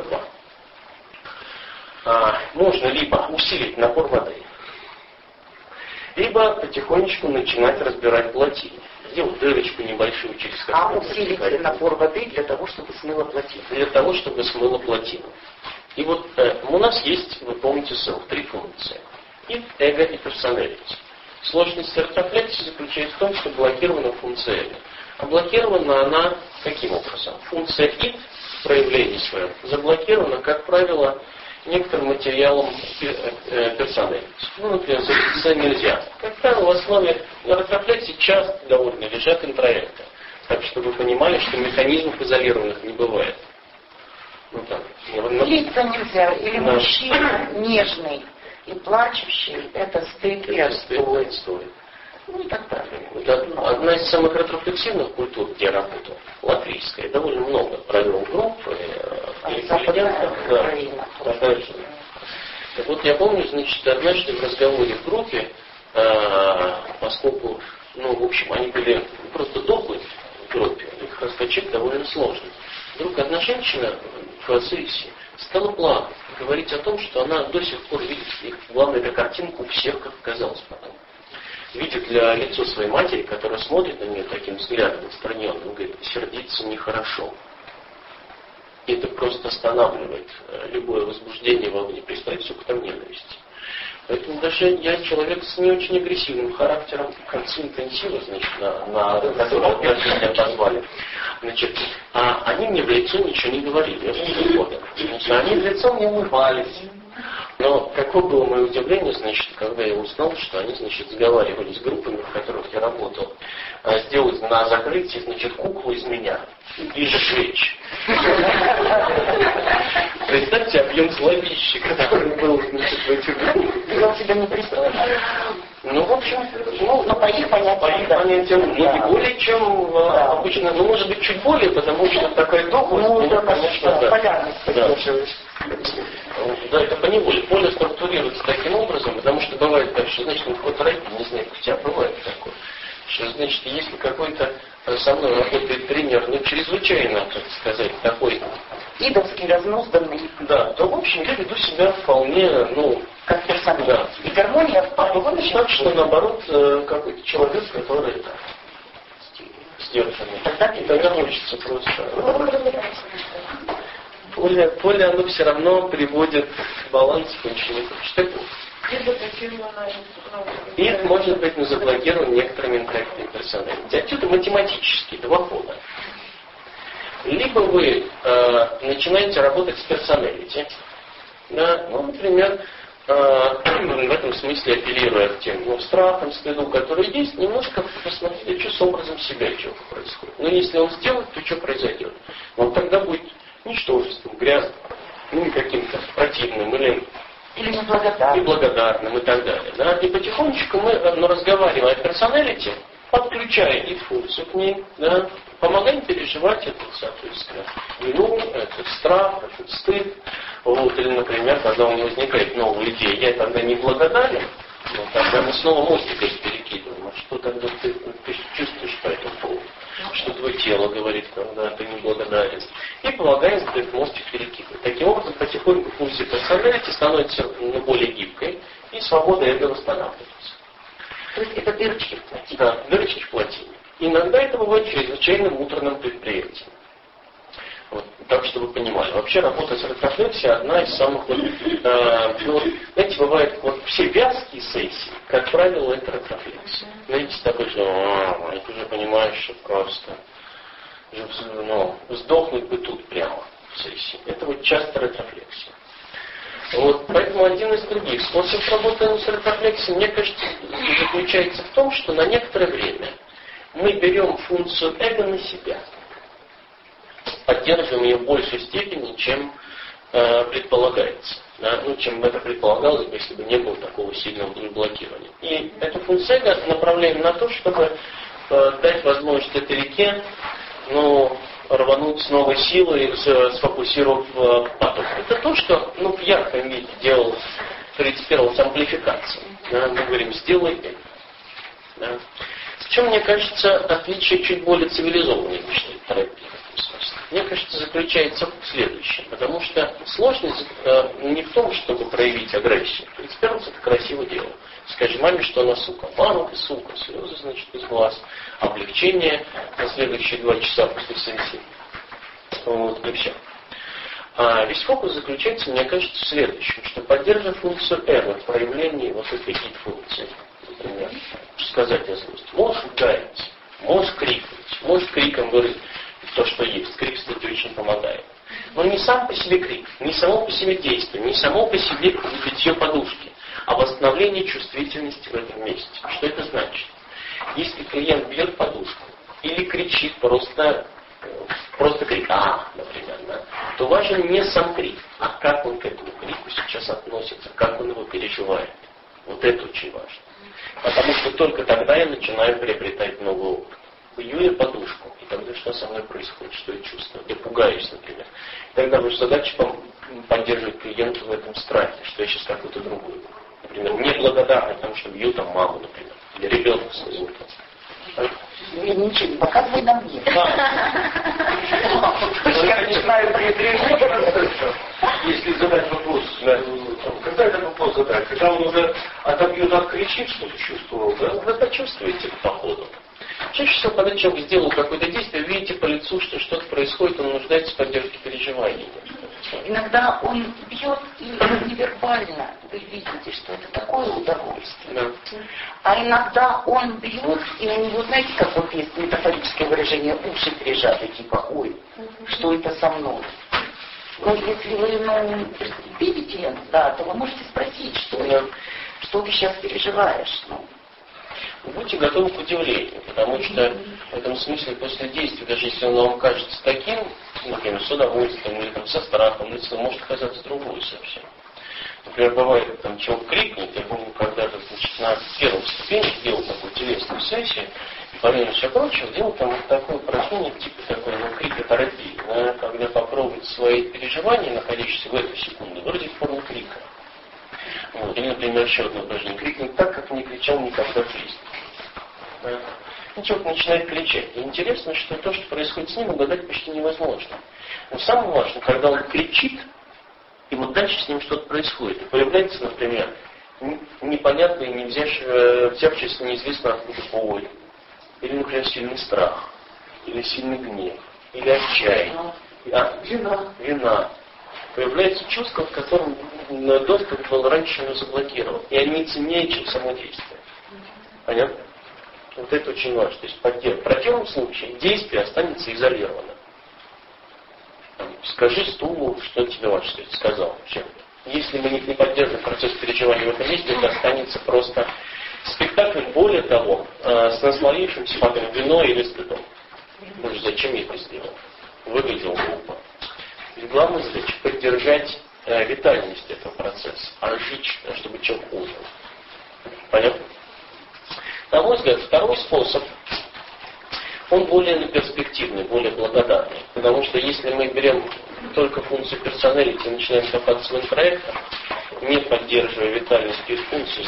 2. Можно либо усилить напор воды, либо потихонечку начинать разбирать плотину. Сделать дырочку небольшую, через которую... усилить напор воды для того, чтобы смыло плотину. Для того, чтобы смыло плотину. И вот у нас есть, вы помните, 3 функции. Id, эго и персоналити. Сложность ретрофлексии заключается в том, что блокирована функция эго. А блокирована она каким образом? Функция id, проявление свое, заблокирована, как правило, некоторым материалом персоналити. Например, записать нельзя. Как правило, в основе ретрофлексии часто довольно лежат интроекты. Так, чтобы вы понимали, что механизмов изолированных не бывает. Лица нельзя. Или мужчина нежный и плачущий, это стыд и отстой. И так далее. Это одна из самых ретрофлексивных культур, где я работал, латвийская, довольно много провел групп, Так вот, я помню, однажды в разговоре в группе, поскольку, они были просто дохлые в группе, их раскачать довольно сложно. Вдруг одна женщина в сессии стала плакать, говорить о том, что она до сих пор видит их, главное, эту картинку у всех, как оказалось потом. Видит лицо своей матери, которая смотрит на нее таким взглядом отстраненным, говорит, сердиться нехорошо. И это просто останавливает любое возбуждение вовне, представить все к там ненависти. Поэтому даже я человек с не очень агрессивным характером, к концу интенсива, на который меня позвали. А они мне в лицо ничего не говорили, я года. Они в лицо мне улыбались. Но какое было мое удивление, значит, когда я узнал, что они, значит, сговаривались с группами, в которых я работал, сделать на закрытии, значит, куклу из меня и сжечь. Представьте объем зловища, который был, значит, в этих группах. Вел себя непристойно. Ну, в общем, но по их понятиям, не более, чем обычно, ну, может быть, чуть более, потому что такая доблесть, конечно, полярность поддерживаешь. Да, это поневоле. Поле структурируется таким образом, потому что бывает так, что, значит, в терапии, не знаю, у тебя бывает такое, что, значит, если какой-то со мной работает тренер, ну, чрезвычайно, как сказать, такой идовский, разнузданный. Да, то, в общем, я веду себя вполне, ну, как персонаж. Да. И гармония в так, что, наоборот, какой-то человек, который сдержанный. Тогда хочется просто. Поле, оно все равно приводит к балансу к ученику. Что это? И это может быть заблокировано некоторыми интроектными персонажами. Отсюда математически два хода. Либо вы начинаете работать с персоналити, да, ну, например, в этом смысле апеллируя к тем страхам, стыду, которые есть, немножко посмотрите, что с образом себя, что происходит. Но если он сделает, то что произойдет? Он тогда будет ничтожеством, грязным, ну, каким-то противным или неблагодарным и так далее. Да? И потихонечку мы разговариваем о персоналити, подключая и функцию к ней, да, помогаем переживать этот, соответственно, вину, этот страх, этот стыд. Вот, или, например, когда у него возникает новая идея, я тогда не благодарен, но тогда мы снова мостик перекидываем. А что тогда ты чувствуешь по этому поводу? Что твое тело говорит, когда ты не благодарен. И помогаем этот мостик перекидывать. Таким образом, потихоньку функция персоналити становится более гибкой, и свобода эго восстанавливается. То есть это дырочки в плотине? Да, дырочки в плотине. Иногда это бывает чрезвычайно муторным предприятием. Вот, так, чтобы вы понимали. Вообще работа с ретрорефлексией одна из самых... знаете, бывает, все вязкие сессии, как правило, это ретрорефлексия. Знаете, такой, что ты уже понимаешь, что просто сдохнуть бы тут прямо в сессии. Это вот часто ретрорефлексия. Вот, поэтому один из других способов работы с ретрорефлексией, мне кажется, заключается в том, что на некоторое время мы берем функцию эго на себя, поддерживаем ее в большей степени, чем предполагается. Да? Ну, чем это предполагалось бы, если бы не было такого сильного блокирования. И эту функцию эго направляем на то, чтобы дать возможность этой реке, рвануть с новой силой, сфокусировав поток. Это то, что в ярком виде делал Фриц Перл с амплификацией. Да? Мы говорим, сделай это. Да? В чем, мне кажется, отличие чуть более цивилизованной личной терапии. Мне кажется, заключается в следующем. Потому что сложность не в том, чтобы проявить агрессию. Фриц Перл это красиво делал. Скажи маме, что она сука. Мама, ты сука. Слезы, значит, из глаз. Облегчение на следующие 2 часа после сессии. Вот, и все. А весь фокус заключается, мне кажется, в следующем. Что поддерживая функцию эго в проявлении вот этой гид-функции, например, сказать о злости. Можешь ударить, можешь крикнуть, можешь криком выразить то, что есть. Крик, кстати, очень помогает. Но не сам по себе крик, не само по себе действие, не само по себе битье подушки, а восстановление чувствительности в этом месте. Что это значит? Если клиент бьет подушку или кричит просто крик, например, да, то важен не сам крик, а как он к этому крику сейчас относится, как он его переживает. Вот это очень важно. Потому что только тогда я начинаю приобретать новый опыт. Бью я подушку, и тогда что со мной происходит, что я чувствую? Я пугаюсь, например. Тогда ваша задача поддерживать клиента в этом страхе, что я сейчас какой-то другой. Например, неблагодарный, потому что бью там маму, например, или ребенка своего. Ничего, не показывай на мне. Я начинаю пренебрежить. Если задать вопрос, когда этот вопрос задать? Когда он уже отобьет, откричит, что ты чувствовал, да? Вы почувствуете по ходу. Чаще всего, когда человек сделал какое-то действие, видите по лицу, что что-то происходит, он нуждается в поддержке переживаний. Иногда он бьет и невербально. Вы видите, что это такое удовольствие. Да. А иногда он бьет, и у него, знаете, как вот есть метафорическое выражение, уши прижаты, типа, ой, что это со мной? Но если вы видите, да, то вы можете спросить, что ты сейчас переживаешь. Будьте готовы к удивлению, потому что в этом смысле после действия, даже если оно вам кажется таким, например, с удовольствием или со страхом, лицо может оказаться другой совсем. Например, бывает, человек крикнет, я помню, когда-то на первом ступени делал такую телесную сессию, и помимо всего прочего, делал там вот такое упражнение, типа такой, крикотерапии, когда попробовать свои переживания, находящиеся в эту секунду, вроде в форме крика. Вот. Или, например, еще одно упражнение. Крикнуть так, как не кричал никогда в жизни. Да. И человек начинает кричать. И интересно, что то, что происходит с ним, угадать почти невозможно. Но самое важное, когда он кричит, и вот дальше с ним что-то происходит. И появляется, например, непонятный, не взявшийся неизвестно откуда боль. Или, например, сильный страх. Или сильный гнев. Или отчаяние. Вина. Появляется чувство, в котором доступ был раньше заблокирован. И они ценнее, чем само действие. Понятно? Вот это очень важно. То есть в противном случае действие останется изолировано. Скажи стулу, что тебе ваш сказал. Если мы не поддерживаем процесс переживания в этом месте, это останется просто спектакль, более того, с наслоившимся потом виной или стыдом. Может, зачем я это сделал? Выглядел глупо. И главная задача поддержать витальность этого процесса, а жить, чтобы человек ужил. Понятно? На мой взгляд, второй способ, он более перспективный, более благодатный. Потому что если мы берем только функцию персоналити и начинаем копаться своим проектом, не поддерживая витальность и функцию,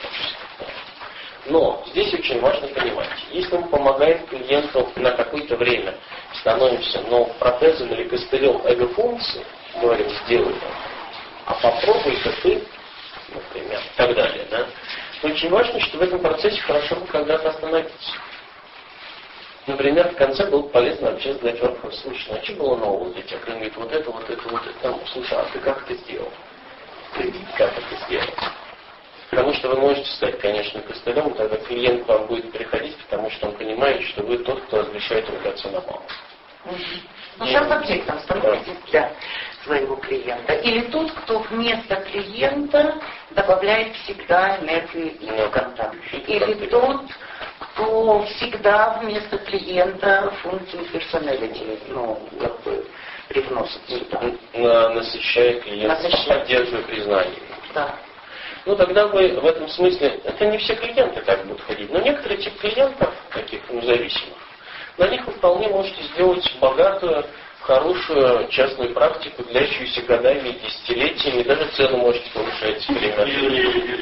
но здесь очень важно понимать, если мы помогаем клиенту на какое-то время, становимся протезом или костылем эго-функции, говорим, сделай это, а попробуй-ка ты, например, и так далее, да, то очень важно, что в этом процессе хорошо бы когда-то остановиться. Например, в конце было бы полезно вообще задать вопрос, слушай, а что было нового для тебя? Говорит, вот это. Там, слушай, а ты как это сделал? Как это сделал? Потому что вы можете стать, конечно, костылем, тогда клиент к вам будет приходить, потому что он понимает, что вы тот, кто разрешает ругаться на маму. Сам объектом становитесь для своего клиента. Или тот, кто вместо клиента добавляет всегда энергию и контакт. Или тот, кто всегда вместо клиента функцию персоналити, привносит сюда. Насыщает клиента, поддерживая признание. Да. Тогда вы в этом смысле, это не все клиенты так будут ходить, но некоторые тип клиентов, таких зависимых, на них вы вполне можете сделать богатую, хорошую частную практику, длящуюся годами и десятилетиями, даже цену можете повышать время.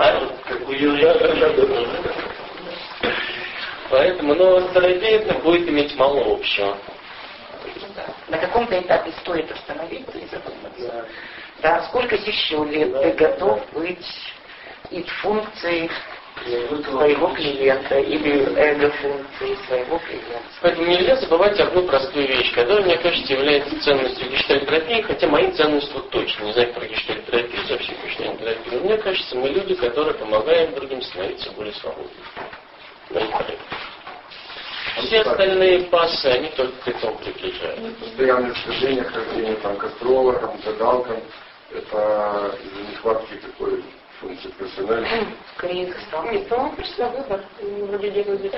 Поэтому, терапия это будет иметь мало общего. На каком-то этапе стоит остановиться и задуматься. Да, сколько еще лет ты готов быть и функцией своего клиента или эго-функцией своего клиента? Поэтому нельзя забывать одну простую вещь, которая, мне кажется, является ценностью гештальт-терапии, хотя мои ценности точно, не знаю про гештальт-терапию, совсем гештальт-терапию, но мне кажется, мы люди, которые помогаем другим становиться более свободными. Все остальные пассы, они только к этому приближают. Постоянное схождение, хождение к астрологам, гадалкам, это из-за нехватки такой функции персональности. Скорее, по-моему, просто выбор. Людей будет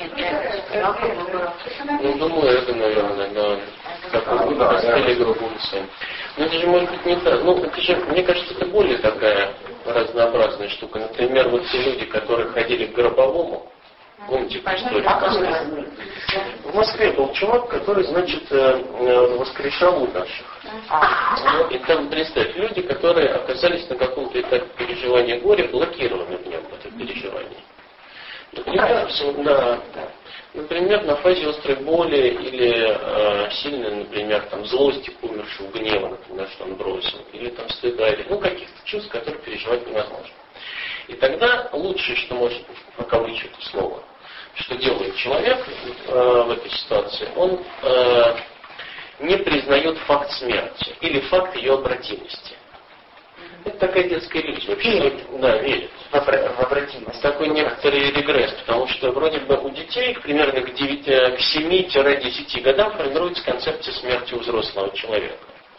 думаю, это, наверное, да. Какой-то стиль функции. Но это же может быть не так. Это же, мне кажется, это более такая разнообразная штука. Например, вот те люди, которые ходили к гробовому, помните, историю? В Москве был чувак, который, воскрешал умерших. И там, представь, люди, которые оказались на каком-то этапе переживания горя, блокированы в нем это переживание. Например, на фазе острой боли или сильной, например, злости к умершему, гнева, например, что он бросил, или стыда, или каких-то чувств, которые переживать невозможно. И тогда лучшее, что может, покавычу это слово, что делает человек в этой ситуации, он не признает факт смерти или факт ее обратимости. Это такая детская иллюзия. Вообще, верит. В обратимость. Такой некоторый регресс, потому что вроде бы у детей примерно к 7-10 годам формируется концепция смерти у взрослого человека.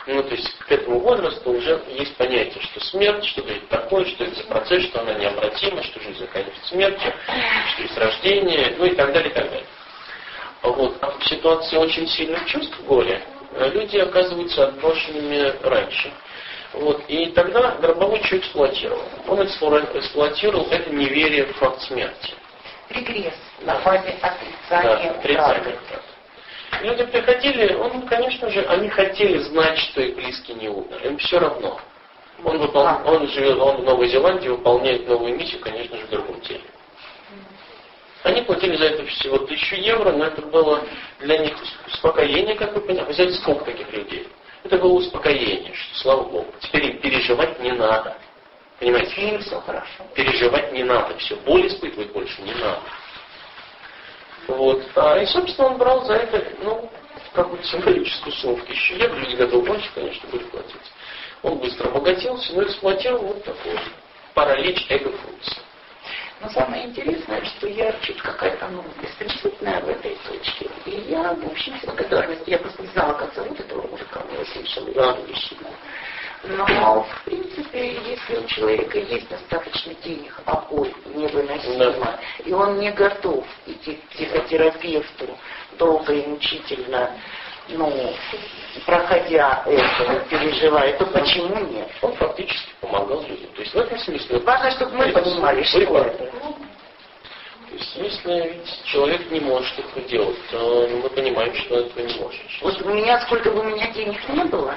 Ну, то есть к этому возрасту уже есть понятие, что смерть, что это такое, что это за процесс, что она необратима, что жизнь заканчивается смертью, что есть рождение, ну и так далее, и так далее. Вот. А в ситуации очень сильных чувств горя люди оказываются отброшенными раньше. Вот. И тогда Гробовой что эксплуатировал? Он эксплуатировал это неверие в факт смерти. Регресс на фазе отрицания. Да, отрицания. Люди приходили, конечно же, они хотели знать, что их близкий не умер. Им все равно. Он живет, он в Новой Зеландии, выполняет новую миссию, конечно же, в другом теле. Они платили за это всего 1000 евро, но это было для них успокоение, как вы понимаете. Вы знаете, сколько таких людей? Это было успокоение, что, слава Богу, теперь им переживать не надо. Понимаете? С ним все хорошо. Переживать не надо, все. Боль испытывать больше не надо. Вот. И, собственно, он брал за это, какую-то символическую сумму в 1000 евро. Люди готовы больше, конечно, были платить. Он быстро обогатился, но эксплуатировал вот такой паралич эго-функции. Но самое интересное, что я чуть какая-то беспринципная в этой точке. И я, в общем, с благодарностью, я просто не знала, как зовут этого мужика, но я слышала его вещи. Но, в принципе, если у человека есть достаточно денег, а боль невыносима, и он не готов идти к психотерапевту долго и мучительно, проходя это, переживая, то почему нет? Он фактически помогал людям. То есть в этом смысле... Важно, чтобы мы понимали, что это. То есть если ведь человек не может этого делать, то мы понимаем, что он этого не может. Вот у меня, сколько бы у меня денег не было,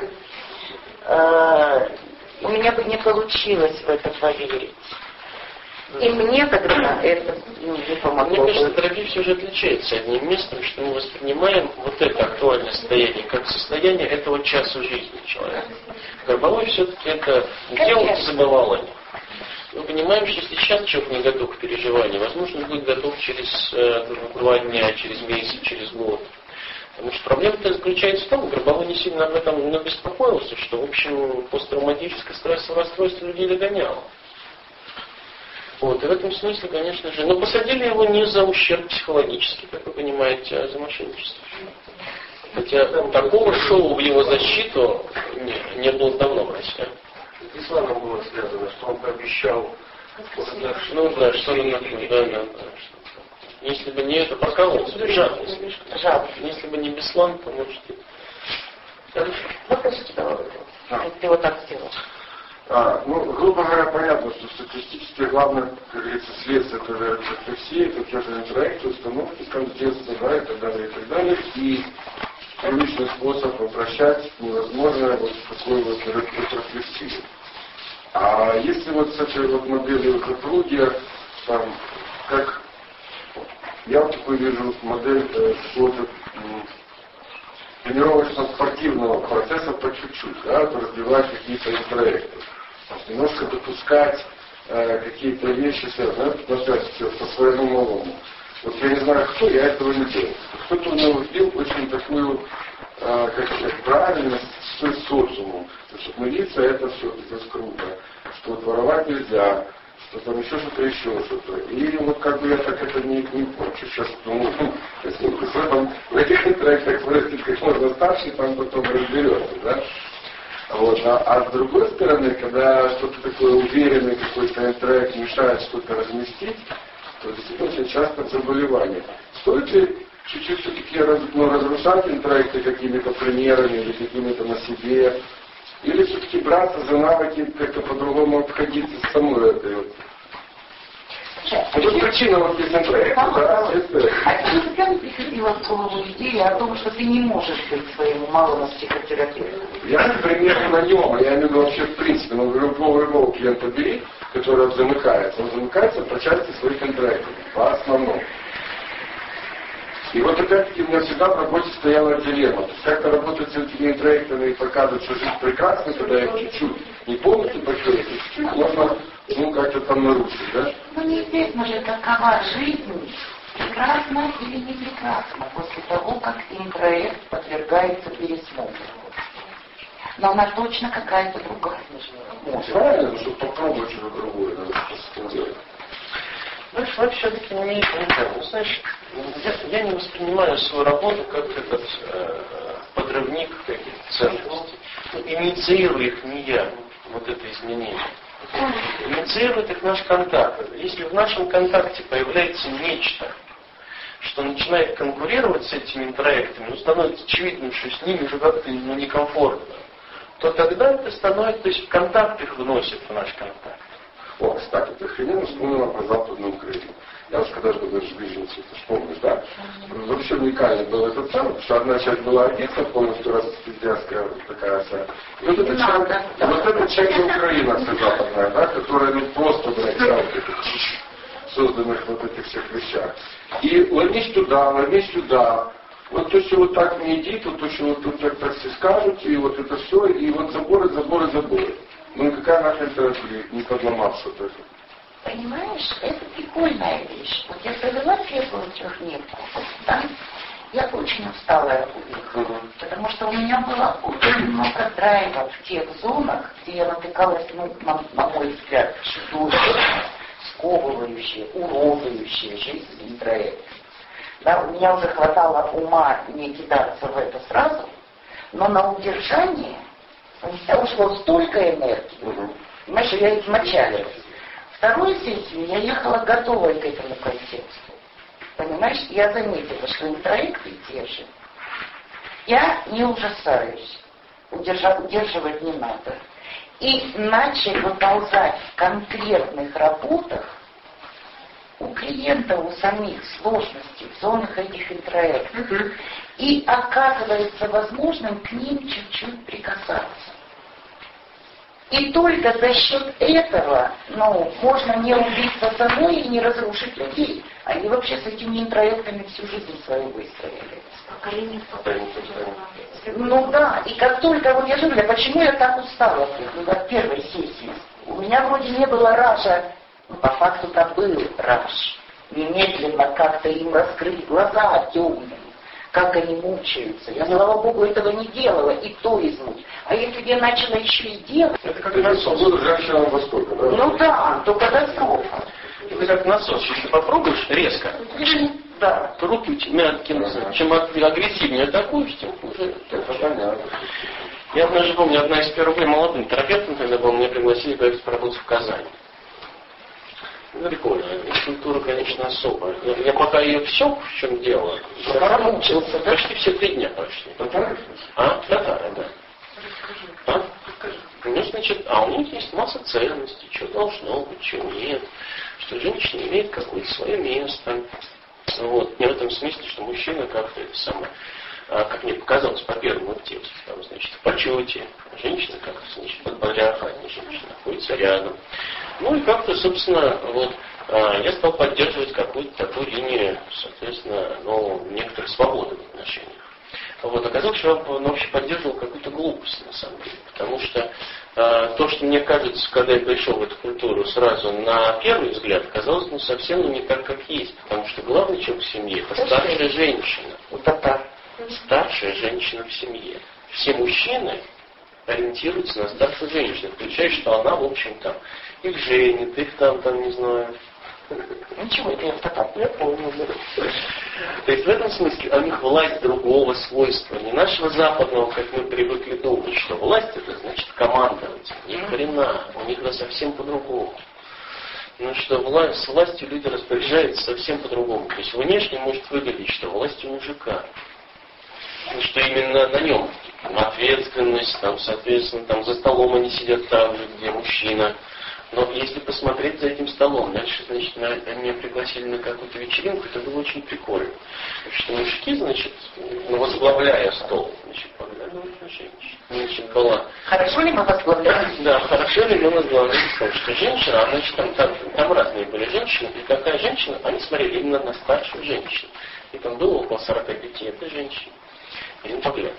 у меня бы не получилось в это поверить. И мне тогда это не помогло. Мне кажется, терапия все же отличается одним местом, что мы воспринимаем вот это актуальное состояние как состояние этого часа жизни человека. Гробовой все-таки это делал и забывал о нем. Мы понимаем, что если сейчас человек не готов к переживанию, возможно, он будет готов через 2 дня, через месяц, через год. Потому что проблема-то заключается в том, Гробовой не сильно об этом беспокоился, что, в общем, посттравматическое стрессовое расстройство людей догоняло. Вот, и в этом смысле, конечно же, но посадили его не за ущерб психологический, как вы понимаете, а за мошенничество. Хотя такого шоу в его защиту не было давно в России. С исламом было связано, что он пообещал. Что он да. Если бы не это, прокалывался, жадность. Если бы не беслан, то может и... Покажите, ты вот так сделал. Грубо говоря, понятно, что статистически главное, как говорится, следствие это рефлексии, это тоже интроекты, установки, контекста, да, и так далее, и привычный способ возвращать невозможное вот в такую вот рефлексию. А если вот с этой вот моделью Запругия, там, как я вот такую вижу модель какого-то тренировочно-спортивного процесса по чуть-чуть, да, развивать какие-то интроекты. Немножко допускать какие-то вещи, связанные, по своему малому. Вот я не знаю, кто, я этого не делал. Кто-то у меня вбил очень такую, как сказать, правильность с социумом. Что милиция это все, это круто. Что вот воровать нельзя, что там еще что-то. И вот как бы я так это не хочу сейчас, если в этих интроектах вырастет как можно старше, там потом разберется, да? Вот. А с другой стороны, когда что-то такое уверенное, какой-то интроект мешает что-то разместить, то действительно очень часто заболевание. Стоит ли чуть-чуть все-таки разрушать интроекты какими-то примерами или какими-то на себе, или все-таки браться за навыки, как-то по-другому обходиться с самой этой вот. Вот причина вот есть интроект. А тебе никогда не приходила в голову идея о том, что ты не можешь быть своему малому психотерапевтом? Я, например, на нем, я имею в виду вообще в принципе, но любого клиента бери, который он замыкается по части своих интроектов, по основному. И вот опять-таки у меня всегда в работе стояла дилемма. То есть как-то работать с этими интроектами и показывать, что жизнь прекрасна, когда я чуть-чуть, не полностью почувствую, чуть-чуть можно, как-то там нарушить, да? Ну неизвестно же, какова жизнь, прекрасна или не прекрасна, после того, как интроект подвергается пересмотру. Но она точно какая-то другая. Правильно, чтобы попробовать что-то другое, надо сделать. Ну, человек все-таки не имеет интернета. Знаешь, я не воспринимаю свою работу как этот подрывник каких-то ценностей. инициирую их не я, вот это изменение. Инициирует их наш контакт. Если в нашем контакте появляется нечто, что начинает конкурировать с этими интроектами, становится очевидным, что с ними уже как-то некомфортно, то тогда это становится, то есть контакт их вносит в наш контакт. О, кстати, ты хрененно вспомнила про Западную Украину. Я уж когда же был беженцы, ты же помнишь, да? Вообще уникально был этот самый, потому что одна часть была Одесса, полностью распиздянская такая вся. И вот эта часть Украина вся западная, да, которая просто, блядь, созданных вот этих всех вещах. И ломись туда. Вот то, что вот так не иди, то, что вот тут так все скажут, и вот это все, и вот заборы. Ну какая нахрен это не подломав что-то? Понимаешь, это прикольная вещь. Вот я провела первую трехлетку, да? Я очень устала от них, потому что у меня было очень много драйва в тех зонах, где я натыкалась, на мой взгляд, чудовищно, сковывающие, уродующие жизнь проект. Да, у меня уже хватало ума не кидаться в это сразу, но на удержание у меня ушло столько энергии, понимаешь, я измочалилась. Вторую сессию я ехала готовой к этому контексту. Понимаешь, я заметила, что интроекты те же. Я не ужасаюсь, удерживать не надо. И начали выползать в конкретных работах у клиента, у самих сложностей в зонах этих интроектов. И оказывается возможным к ним чуть-чуть прикасаться. И только за счет этого, можно не убиться самой и не разрушить людей. Они вообще с этими интроектами всю жизнь свою выстроили. Да, и как только, вот я же говорю, почему я так устала от первой сессии? У меня вроде не было ража, по факту-то был раж. Немедленно как-то им раскрыть глаза темные. Как они мучаются. Я, слава Богу, этого не делала, и то измуть. А если бы я начала еще и делать... Это как насос. Женщина Востока, да? Да, то катастрофа. Это как насос. Если попробуешь резко, да, то руки у тебя откинутся. Чем агрессивнее атакуешь, тем хуже. Это понятно. Я однажды помню, одна из первых молодым терапевтом, когда был, меня пригласили поехать поработать в Казани. Прикольно. Культура, конечно, особая. Я пока ее все, в чем дело, промучился, да? Почти все 3 дня прошли. Татары? Татары, да. Ну, значит, у них есть масса ценностей, что должно быть, что нет, что женщина имеет какое-то свое место. Вот. Не в этом смысле, что мужчина как-то это самое, как мне показалось по первому тексту, там, значит, в почете, женщина как-то, значит, под патриархальной женщиной находится рядом. Ну и как-то, собственно, вот, я стал поддерживать какую-то такую линию, соответственно, некоторых свободы в отношениях. Вот, оказалось, что он вообще поддерживал какую-то глупость, на самом деле. Потому что то, что мне кажется, когда я пришел в эту культуру сразу на первый взгляд, казалось совсем не так, как есть. Потому что главный человек в семье – это старшая женщина. Вот это старшая женщина в семье. Все мужчины ориентируются на старшую женщину, включая, что она, в общем-то, их женит, их там, не знаю. Ничего, это я помню. То есть в этом смысле у них власть другого свойства, не нашего западного, как мы привыкли думать, что власть это значит командовать. Ни хрена, у них это совсем по-другому. Ну что с властью люди распоряжаются совсем по-другому. То есть внешне может выглядеть, что власть у мужика. Ну, что именно на нем ответственность, там, соответственно, там за столом они сидят так же, где мужчина. Но если посмотреть за этим столом, дальше, значит, меня пригласили на какую-то вечеринку, это было очень прикольно. Что мужики, значит, возглавляя стол, значит, поглядывают на женщин. Значит, была... Хорошо ли мы возглавляем? Да, хорошо ли мы возглавляем стол. Что женщина, значит, там разные были женщины, и какая женщина, они смотрели именно на старшую женщину. И там было около 45 этой женщины. И они поглядывали.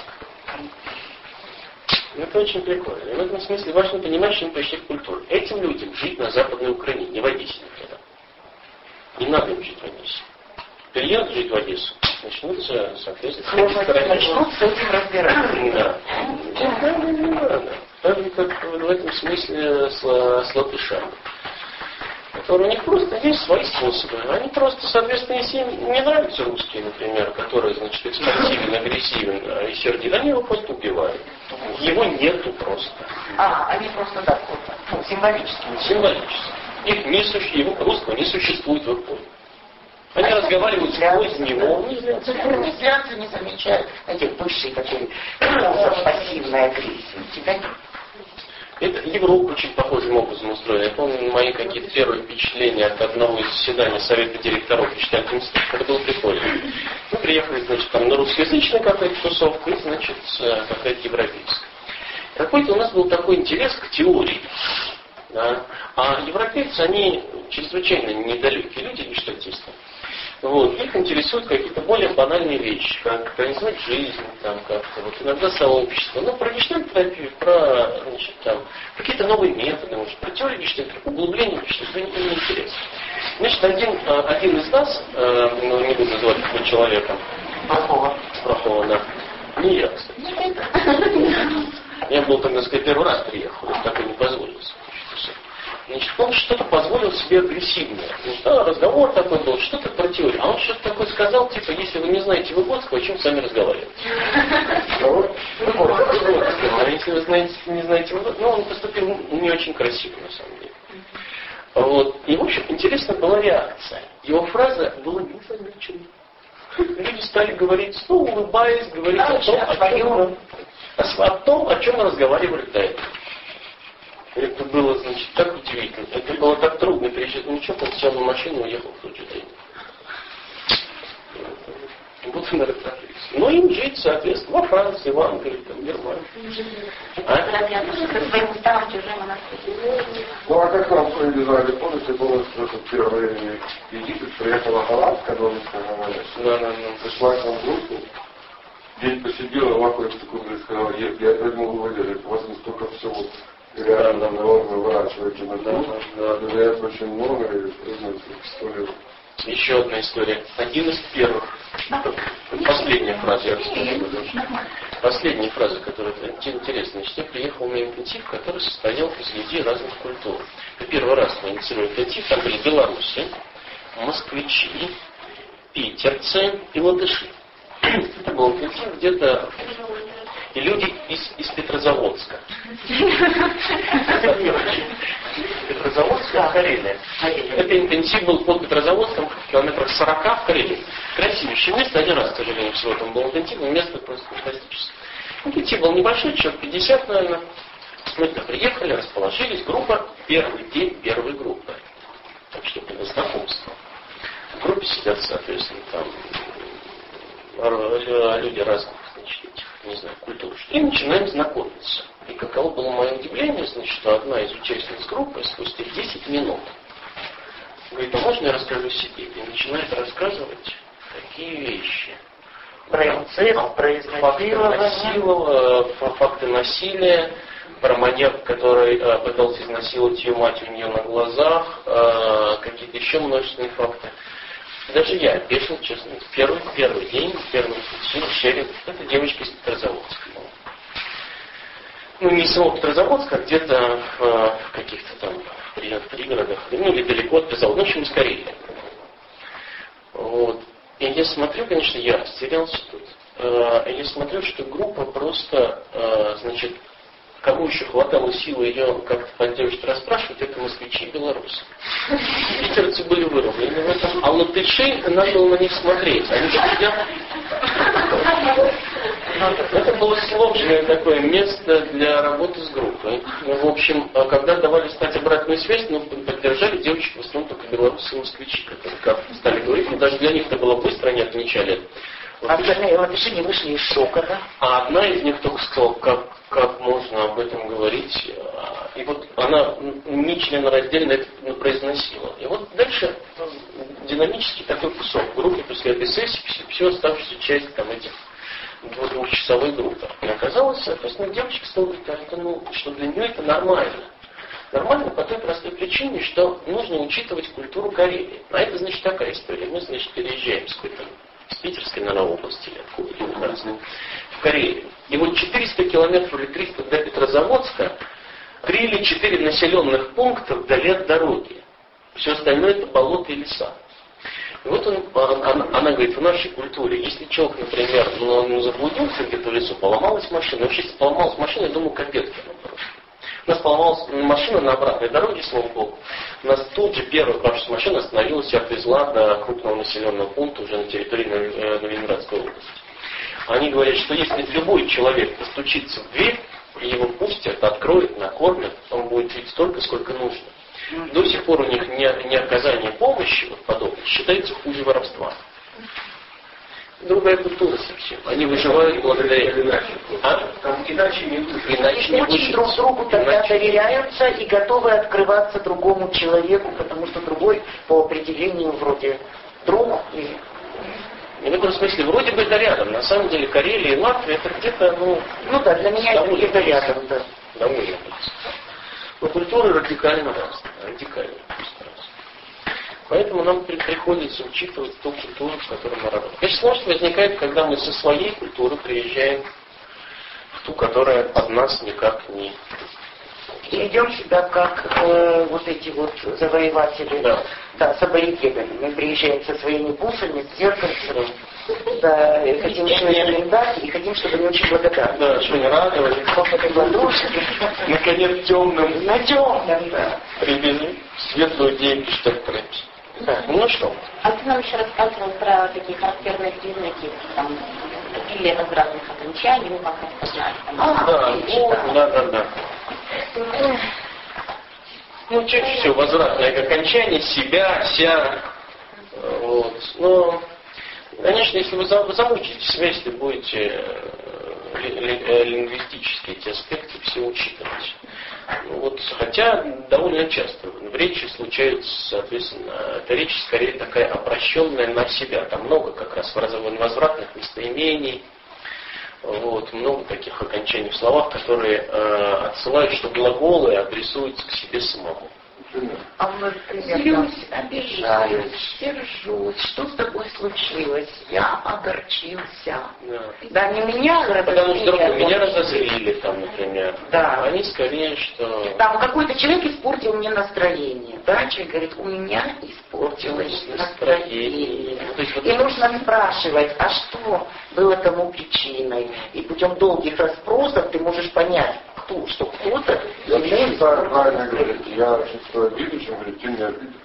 Это очень прикольно. И в этом смысле важно понимать, что мы пришли в культуру. Этим людям жить на Западной Украине, не в Одессе, например. Не надо им жить в Одессе. Переедут жить в Одессу, начнутся, соответственно, начнут с этим разбираться. Да, не надо. Так же, как в этом смысле с латышами. Которые у них просто есть свои способы. Они просто, соответственно, если им не нравятся русские, например, которые, значит, экспансивен, агрессивен и сердит, они его просто убивают. Его нету просто. Они просто так вот, символически. Символически. Его русского не существует в их поле. Они разговаривают сквозь него. Церковницы не замечают этих высших таких пассивной агрессии. Тебя нет. Это Европа очень похожим образом устроена. Я помню мои какие-то первые впечатления от одного из заседаний Совета директоров Гештальт-института, когда было прикольно. Мы приехали, значит, там на русскоязычную какая-то тусовка и, значит, какая-то европейская. Какой-то у нас был такой интерес к теории. Да? А европейцы, они чрезвычайно недалекие люди, гештальтисты. Вот. Их интересуют какие-то более банальные вещи, как организовать жизнь, там, как-то, вот, иногда сообщество. Но про гештальт-терапию, про, значит, там, какие-то новые методы, может, про теорию гештальта, углубление гештальта, это не интересно. Значит, один из нас, не буду называть такого человека, Прохова, да. Не я, кстати. Я был, так сказать, первый раз приехал, я так и не позволил себе. Значит, он что-то позволил себе агрессивное. Значит, разговор такой был, что-то про теорию. А он что-то такое сказал, типа, если вы не знаете Выгодского, о чем с вами разговаривать? А если вы не знаете Выгодского, он поступил не очень красиво, на самом деле. Вот. И, в общем, интересна была реакция. Его фраза была незамечена. Люди стали говорить, улыбаясь, говорить о том, о чем мы разговаривали до этого. Это было, значит, так удивительно. Это было так трудно переезжать. Ну что, он сел на машину и уехал в тот же день. Вот и наработались. Но им жить, соответственно, во Франции, в Англии, там, в Германии. Ну а как вам привязали? Помните, было что-то первое Египет, приехала голландская доминская говорящая. Да. Пришла к нам в группу. День посидела, лапой в секунду и сказала, я это не могу выдержать, у вас настолько все вот реально вы выворачиваете на то, доверяют очень много и знаете историю. Еще одна история. Один из первых, последняя фраза, я расскажу. Последняя фраза, которая интересна. Значит, я приехал на интенсив, который состоял из людей разных культур. Это первый раз мы инициировали интенсив, там были белорусы, москвичи, питерцы и латыши. Это был интенсив где-то и люди из Петрозаводска. Петрозаводская Карелия. Это интенсив был под Петрозаводском, в километрах 40 в Карелии. Красивейшее место, один раз, к сожалению, всего там был интенсив, но место просто фантастическое. Интенсив был небольшой, человек 50, наверное. Мы туда приехали, расположились, группа, первый день первой группы. Так что это знакомство. В группе сидят, соответственно, там люди разных, значит, не знаю, культур. И начинаем знакомиться. И каково было мое удивление, значит, что одна из участниц группы спустя 10 минут говорит, а можно я расскажу себе? И начинает рассказывать такие вещи. Про инцест, про изнасилование. Факты насилия, про маньяка, который пытался изнасиловать ее мать у нее на глазах, какие-то еще множественные факты. Даже я опешил, честно. Первый день, первый шерик. Это девочка из Петрозаводска. Ну, не из самого Петрозаводска, а где-то в каких-то там пригородах, ну, или далеко от Петрозаводска, в общем, из Карелии. Вот. И я смотрю, конечно, я растерялся тут. Я смотрю, что группа просто, значит, кому еще хватало силы ее как-то поддерживать, расспрашивать, это москвичи и белорусы. Питерцы были выровнены в этом, а латыши, надо было на них смотреть. Они сидят... Это было сложное такое место для работы с группой. В общем, когда давали стать обратную связь, поддержали девочек в основном только белорусы и москвичи, которые как стали говорить, но даже для них это было быстро, они отмечали это. Латыши не вышли из шока, да? А одна из них только сказала, как можно об этом говорить. И вот она не членораздельно это произносила. И вот дальше динамический такой кусок в группе после этой сессии, всю оставшуюся часть там этих двухчасовой группы. И оказалось, соответственно, девочка стала говорить, что для нее это нормально. Нормально по той простой причине, что нужно учитывать культуру Карелии. А это, значит, такая история. Мы, значит, переезжаем с какой-то с Питерской, наверное, области, или откуда-то в Карелию. И вот 400 километров или 300 до Петрозаводска, 3 или 4 населенных пункта вдали от дороги. Все остальное это болото и леса. И вот она говорит, в нашей культуре, если человек, например, заблудился где-то в лесу, поломалась машина, вообще, если поломалась машина, я думаю, капец. У нас поломалась машина на обратной дороге, слава богу. У нас тут же первая ваша машина остановилась и отвезла до крупного населенного пункта уже на территории Ленинградской области. Они говорят, что если любой человек постучится в дверь, и его пустят, откроют, накормят, он будет жить столько, сколько нужно. До сих пор у них не оказание помощи, вот подобное, считается хуже воровства. Другая культура совсем. Они выживают благодаря иначе. Иначе не выживут. Иначе не очень друг другу тогда доверяются и готовы открываться другому человеку, потому что другой по определению вроде друг. И в этом смысле вроде бы это рядом. На самом деле Карелия и Латвия это где-то, ну да, для меня это где-то рядом, да. Довольно близко. Но культуры радикально разные. Радикально разные. Поэтому нам приходится учитывать ту культуру, в которой мы работаем. Конечно, сложность возникает, когда мы со своей культуры приезжаем в ту, которая под нас никак не... И ведем себя как вот эти вот завоеватели, да, с аборигенами. Мы приезжаем со своими бусами, с зеркальцем, да, и хотим что-нибудь дать, и хотим, чтобы они очень благодарны. Да, что не радовали. Сколько ладошки. Наконец темным. На темном, да. Привезли светлую деньги, что ли, да. Ну что? А ты нам еще рассказывал про такие характерные признаки, там, или возвратных окончаний, ну как распознать. Да. Ну, чаще всего возвратное окончание, себя, ся. Вот. Но, конечно, если вы замучите себя, если будете лингвистические эти аспекты все учитывать. Ну, вот, хотя довольно часто в речи случаются, соответственно, эта речь скорее такая обращенная на себя. Там много как раз возвратных местоимений, вот, много таких окончаний в словах, которые отсылают, что глаголы адресуются к себе самому. А вот, злюсь, обижаюсь, сержусь, что с тобой случилось? Я огорчился. Да, не меня разозлили. Потому что меня разозлили, там, например. Да. Они скорее, что... Там какой-то человек испортил мне настроение. Да, человек говорит, у меня испортилось настроение. И нужно спрашивать, а что было тому причиной? И путем долгих расспросов ты можешь понять, что кто-то... Я считаю, правильно говорить, я чувствую обиду, чем говорит, ты не обидел.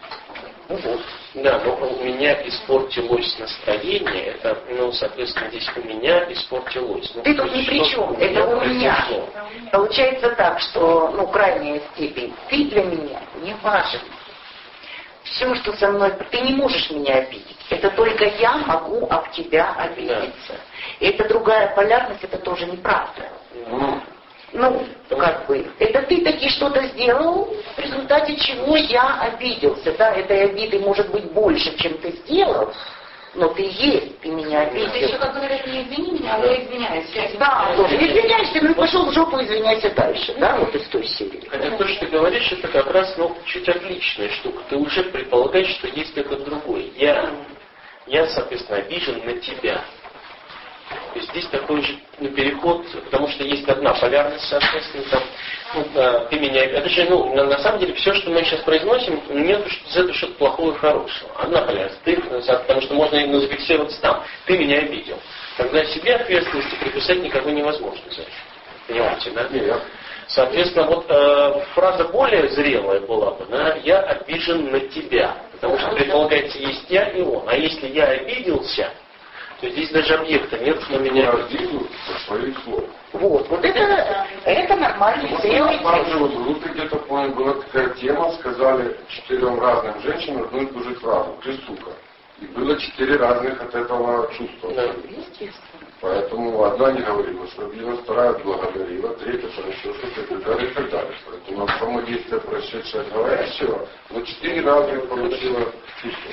Да, но у меня испортилось настроение, это, ну, соответственно, здесь у меня испортилось. Ну, ты тут ни при чем, это у меня. Получается так, что, ну, крайняя степень, ты для меня не важен. Все, что со мной, ты не можешь меня обидеть. Это только я могу об тебя обидеться. И это другая полярность, это тоже неправда. Ну, как бы, это ты таки что-то сделал, в результате чего я обиделся. Да, этой обиды может быть больше, чем ты сделал, но ты есть, ты меня обидел. Это еще как говорят, не извини меня, а я извиняюсь. Да, тоже. Извиняйся, ну и пошел в жопу, извиняйся дальше. Да, вот из той серии. Хотя то, что ты говоришь, это как раз, ну, чуть отличная штука. Ты уже предполагаешь, что есть кто-то другой. Я, соответственно, обижен на тебя. То есть здесь такой же переход, потому что есть одна полярность, соответственно, там, ну, ты меня... Это же, ну, на самом деле, все, что мы сейчас произносим, нет из этого что-то плохого и хорошего. Одна полярность. Ты, потому что можно именно зафиксироваться там. Ты меня обидел. Тогда себе ответственности приписать никакой невозможно за это. Понимаете, да? Нет. Соответственно, вот фраза более зрелая была бы, да, я обижен на тебя. Потому что предполагается, есть я и он. А если я обиделся, то здесь даже объекта нет, но меня... своих слов. Вот это нормально. В группе где-то, по-моему, была такая тема, сказали 4 разным женщинам одну и ту же фразу, ты сука. И было 4 разных от этого чувства. Да. Естественно. Поэтому одна не говорила, что обидела, вторая благодарила, третья еще что-то и так далее, и так далее. Поэтому само действие прошедшее от говорящего, но 4 разных получила чувство.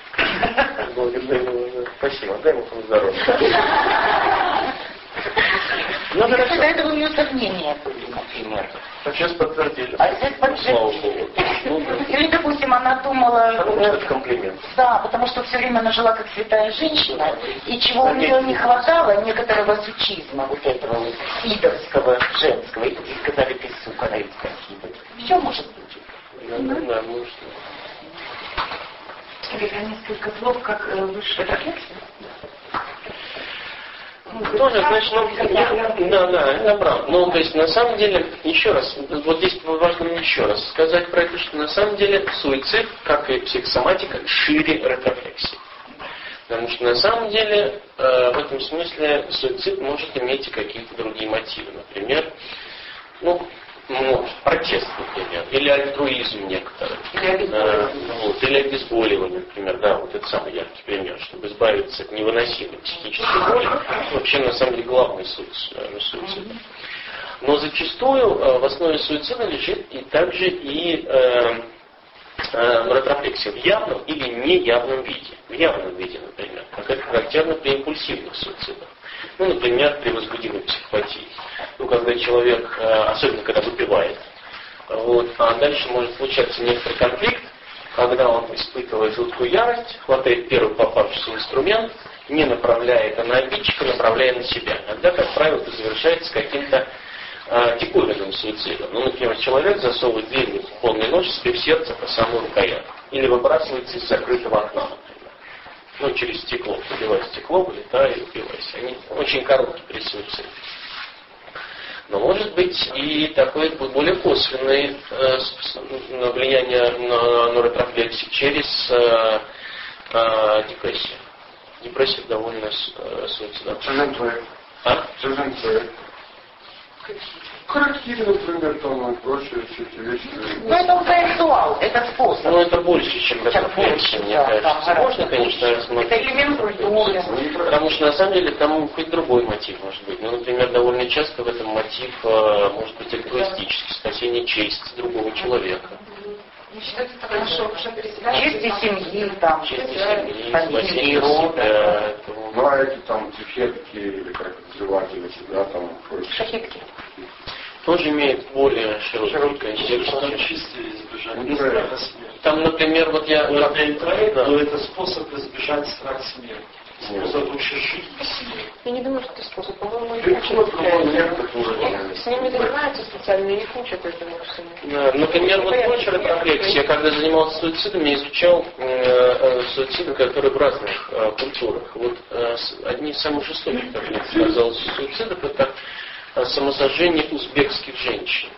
Спасибо, дай ему здоровья. Но до этого у нее сомнения были, например. А сейчас подтвердили. А здесь подтвердили. Или, допустим, она думала... Это комплимент. Да, потому что все время она жила как святая женщина, и чего у нее не хватало, некоторого сучизма, вот этого вот сидорского, женского. И сказали, ты сука, на спасибо. Все может быть. Да, может. несколько слов, как высшая рефлексия. Тоже, значит, да, это правда. Ну, то есть, на самом деле, еще раз, вот здесь важно еще раз сказать про это, что на самом деле суицид, как и психосоматика, шире ретрофлексии. Потому что на самом деле, в этом смысле, суицид может иметь и какие-то другие мотивы. Например, протест, например, или альтруизм некоторых, или обезболивание, например, да, вот это самый яркий пример, чтобы избавиться от невыносимой психической боли, вообще на самом деле главный суть суицида. Но зачастую в основе суицида лежит и также и ретрофлексия в явном или неявном виде. В явном виде, например, как это характерно при импульсивных суицидах. Ну, например, при возбудимой психопатии. Когда человек, особенно когда выпивает, а дальше может случаться некоторый конфликт, когда он испытывает жуткую ярость, хватает первый попавшийся инструмент, не направляя это на обидчика, направляя на себя. Тогда, как правило, это завершается каким-то диковинным суицидом. Ну, например, человек засовывает длинный полный нож себе в сердце по самую рукоятку. Или выбрасывается из закрытого окна, например. Через стекло. Побивает стекло, вылетает и убивайся. Они очень короткие при суициде. Но может быть и такое более косвенное влияние на ретрофлексию через депрессию. Депрессия довольно суицидальна. Характиры, например, там и прочие все эти вещи. Это уже ритуал, это способ. Это больше, чем ретрофлексия, мне кажется. Можно, конечно, рассмотреть. Это элемент культуры. Потому что на самом деле там хоть другой мотив может быть. Например, довольно часто в этом мотив может быть альтруистический, спасение чести другого человека. Считается, это хорошо, уже Чести семьи, там, спасение рода. Ну, а эти там тефетки, или как называтели себя, там... Шахитки. Тоже имеет более широкий контекст. Там, например, вот я... Это способ избежать страх смерти. Способ лучше жить без смерти. Я не думаю, что это способ. По-моему, их учат. С ними занимаются специально, их учат этому всему. Например, вот больше ретрофлексия. Я когда занимался суицидом, я изучал суициды, которые в разных культурах. Вот одни из самых жестоких, как мне показалось, суицидов, это самосожжение узбекских женщин.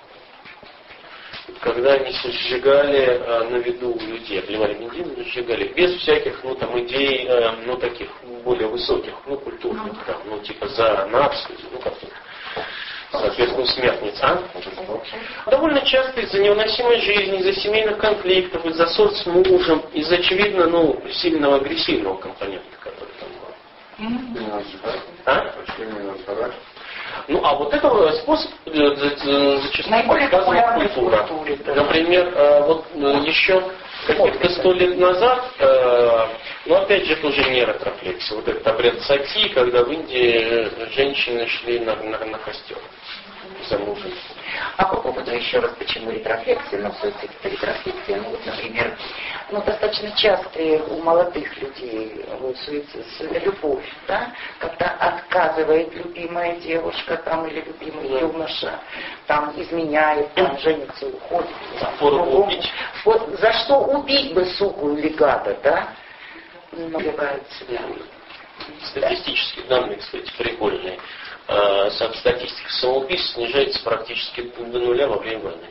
Когда они сжигали на виду у людей, обливали бензином и сжигали, без всяких, идей, таких более высоких, культурных, типа за нацию, как-то, соответственно, смертница. Довольно часто из-за невыносимой жизни, из-за семейных конфликтов, из-за ссор с мужем, из-за, очевидно, сильного агрессивного компонента, который там был. А вот это способ зачастую показывает культура. Например, еще каких-то 100 лет назад, опять же, это уже не ретрофлексия. Вот этот обряд сати, когда в Индии женщины шли на костер за мужем. А по поводу еще раз, почему ретрофлексия, суицид это ретрофлексия, например, достаточно частые у молодых людей суицид, любовь, да, когда отказывает любимая девушка там, или любимый юноша, там изменяет, там женится, уходит. Вот за что убить бы суку или гада, да? Убивает себя. Статистические данные, кстати, прикольные. Статистика самоубийств снижается практически до нуля во время войны.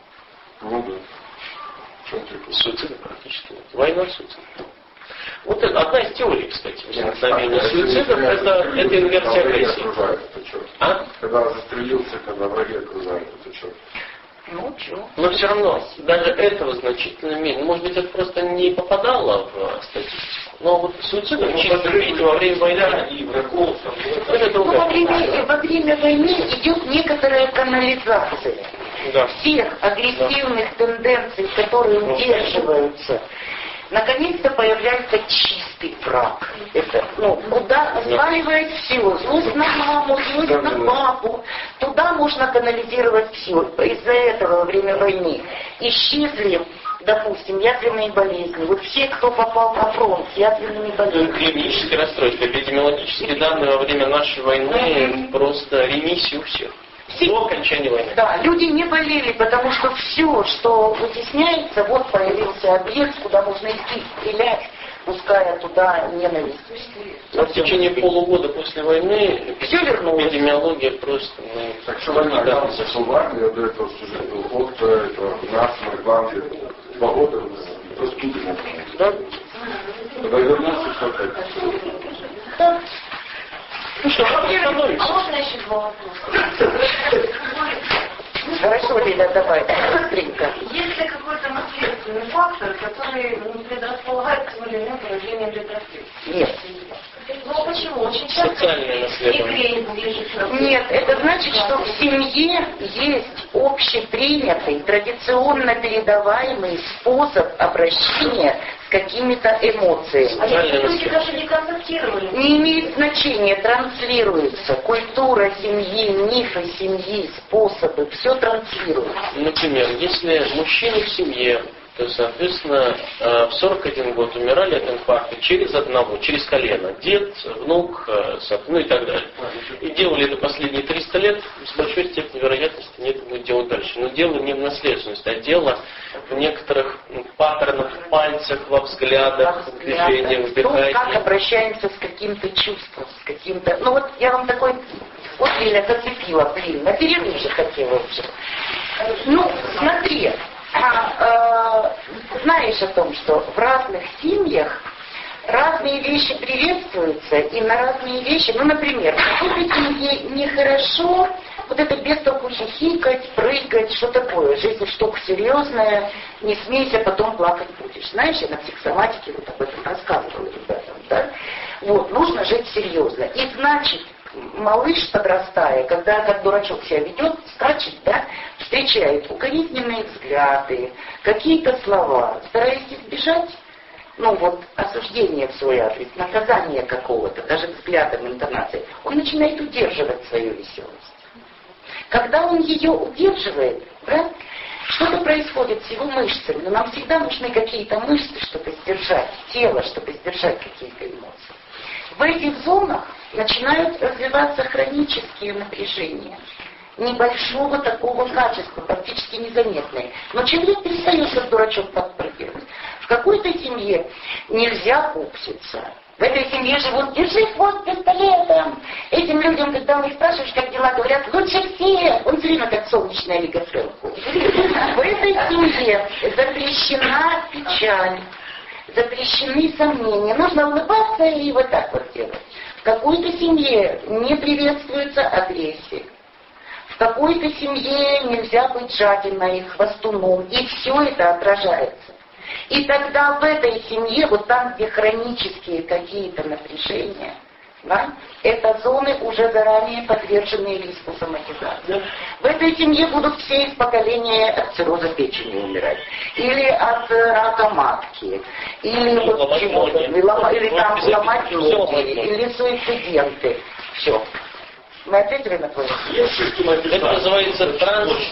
Суицида практически нет. Война суицид. Вот это одна из теорий, кстати, возникновения суицидов, это инверсия агрессии. Когда застрелился, когда враги окружают, это что? Но все равно, даже этого значительно меньше. Может быть, это просто не попадало в статистику. Но вот суицидов чисто видите во время войны и врагов. Во время войны идет некоторая канализация. Да. Всех агрессивных тенденций, которые удерживаются, наконец-то появляется чистый враг. Это, куда сваливает все. Злость на маму, злость на папу. Туда можно канализировать все. Из-за этого во время войны исчезли, допустим, язвенные болезни. Вот все, кто попал на фронт с язвенными болезнями. Клинические расстройства, эпидемиологические данные во время нашей войны просто ремиссия у всех. до окончания войны. Да, люди не болели, потому что все, что вытесняется, вот появился объект, куда можно идти стрелять, пуская туда ненависть. А в течение полугода после войны все вернулось. Эпидемиология просто... Так что война, я зашел в армию, я до этого сюжет был от этого насморк, Ирландии, 2 года, простуды. Да? Когда вернулся, все опять. Да. Ну что, А можно еще 2 вопроса? Хорошо, Лиля, давай, быстренько. Есть ли какой-то наследственный фактор, который предрасполагает к тому или иному поражению депрессии? Нет. Ну а почему? Очень часто Социальное наследование. евреи ближе Нет, это значит, что в семье есть общепринятый, традиционно передаваемый способ обращения с какими-то эмоциями. А если люди даже не контактировали? Не имеет значения, транслируется. Культура семьи, мифы семьи, способы, все транслируется. Например, если мужчины в семье, то, соответственно, в 41 год умирали от инфаркта через колено. Дед, внук, ну и так далее. И делали это последние 300 лет, с большой степенью вероятности они это будут делать дальше. Но дело не в наследственности, а дело в некоторых паттернах в пальцах, во взглядах, в движениях, в дыхании. Как обращаемся с каким-то чувством, с каким-то... Ну вот я вам такой... Вот Лиля зацепила, на перерыв же хотела уже. Ну, смотри... знаешь о том, что в разных семьях разные вещи приветствуются, и на разные вещи, ну, например, в какой-то семье нехорошо, вот это без толку хихикать, прыгать, что такое, жизнь штука серьезная, не смейся, потом плакать будешь. Знаешь, я на психосоматике вот об этом рассказывала ребятам, да? Вот, нужно жить серьезно. И значит, малыш, подрастая, когда как дурачок себя ведет, скачет, да, встречает укоризненные взгляды, какие-то слова, стараясь избежать, ну вот, осуждения в свой адрес, наказания какого-то, даже взглядом, интонацией, он начинает удерживать свою веселость. Когда он ее удерживает, да, что-то происходит с его мышцами, но нам всегда нужны какие-то мышцы, чтобы сдержать тело, чтобы сдержать какие-то эмоции. В этих зонах начинают развиваться хронические напряжения. Небольшого такого качества, практически незаметные. Но человек перестает как дурачок подпрыгивать. В какой-то семье нельзя пупситься. В этой семье живут, держи хвост пистолетом. Этим людям, когда мы их спрашиваешь, как дела, говорят, лучше всех. Он все время как солнечная лига сверху. В этой семье запрещена печаль. Запрещены сомнения. Нужно улыбаться и вот так вот делать. В какой-то семье не приветствуется агрессия. В какой-то семье нельзя быть жадиной, хвостуном. И все это отражается. И тогда в этой семье, вот там, где хронические какие-то напряжения, да, это зоны уже заранее подверженные риску соматизации. В этой семье будут все из поколения от цирроза печени умирать. Или от рака матки. Или вот чего-то. Или там ломать ноги. Или суициденты. Все. Мы ответили на твой вопрос? Это называется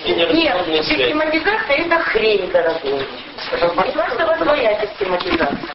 трансгенерационная связь. Нет, систематизация это хрень, дорогой. Просто вот твоя систематизация.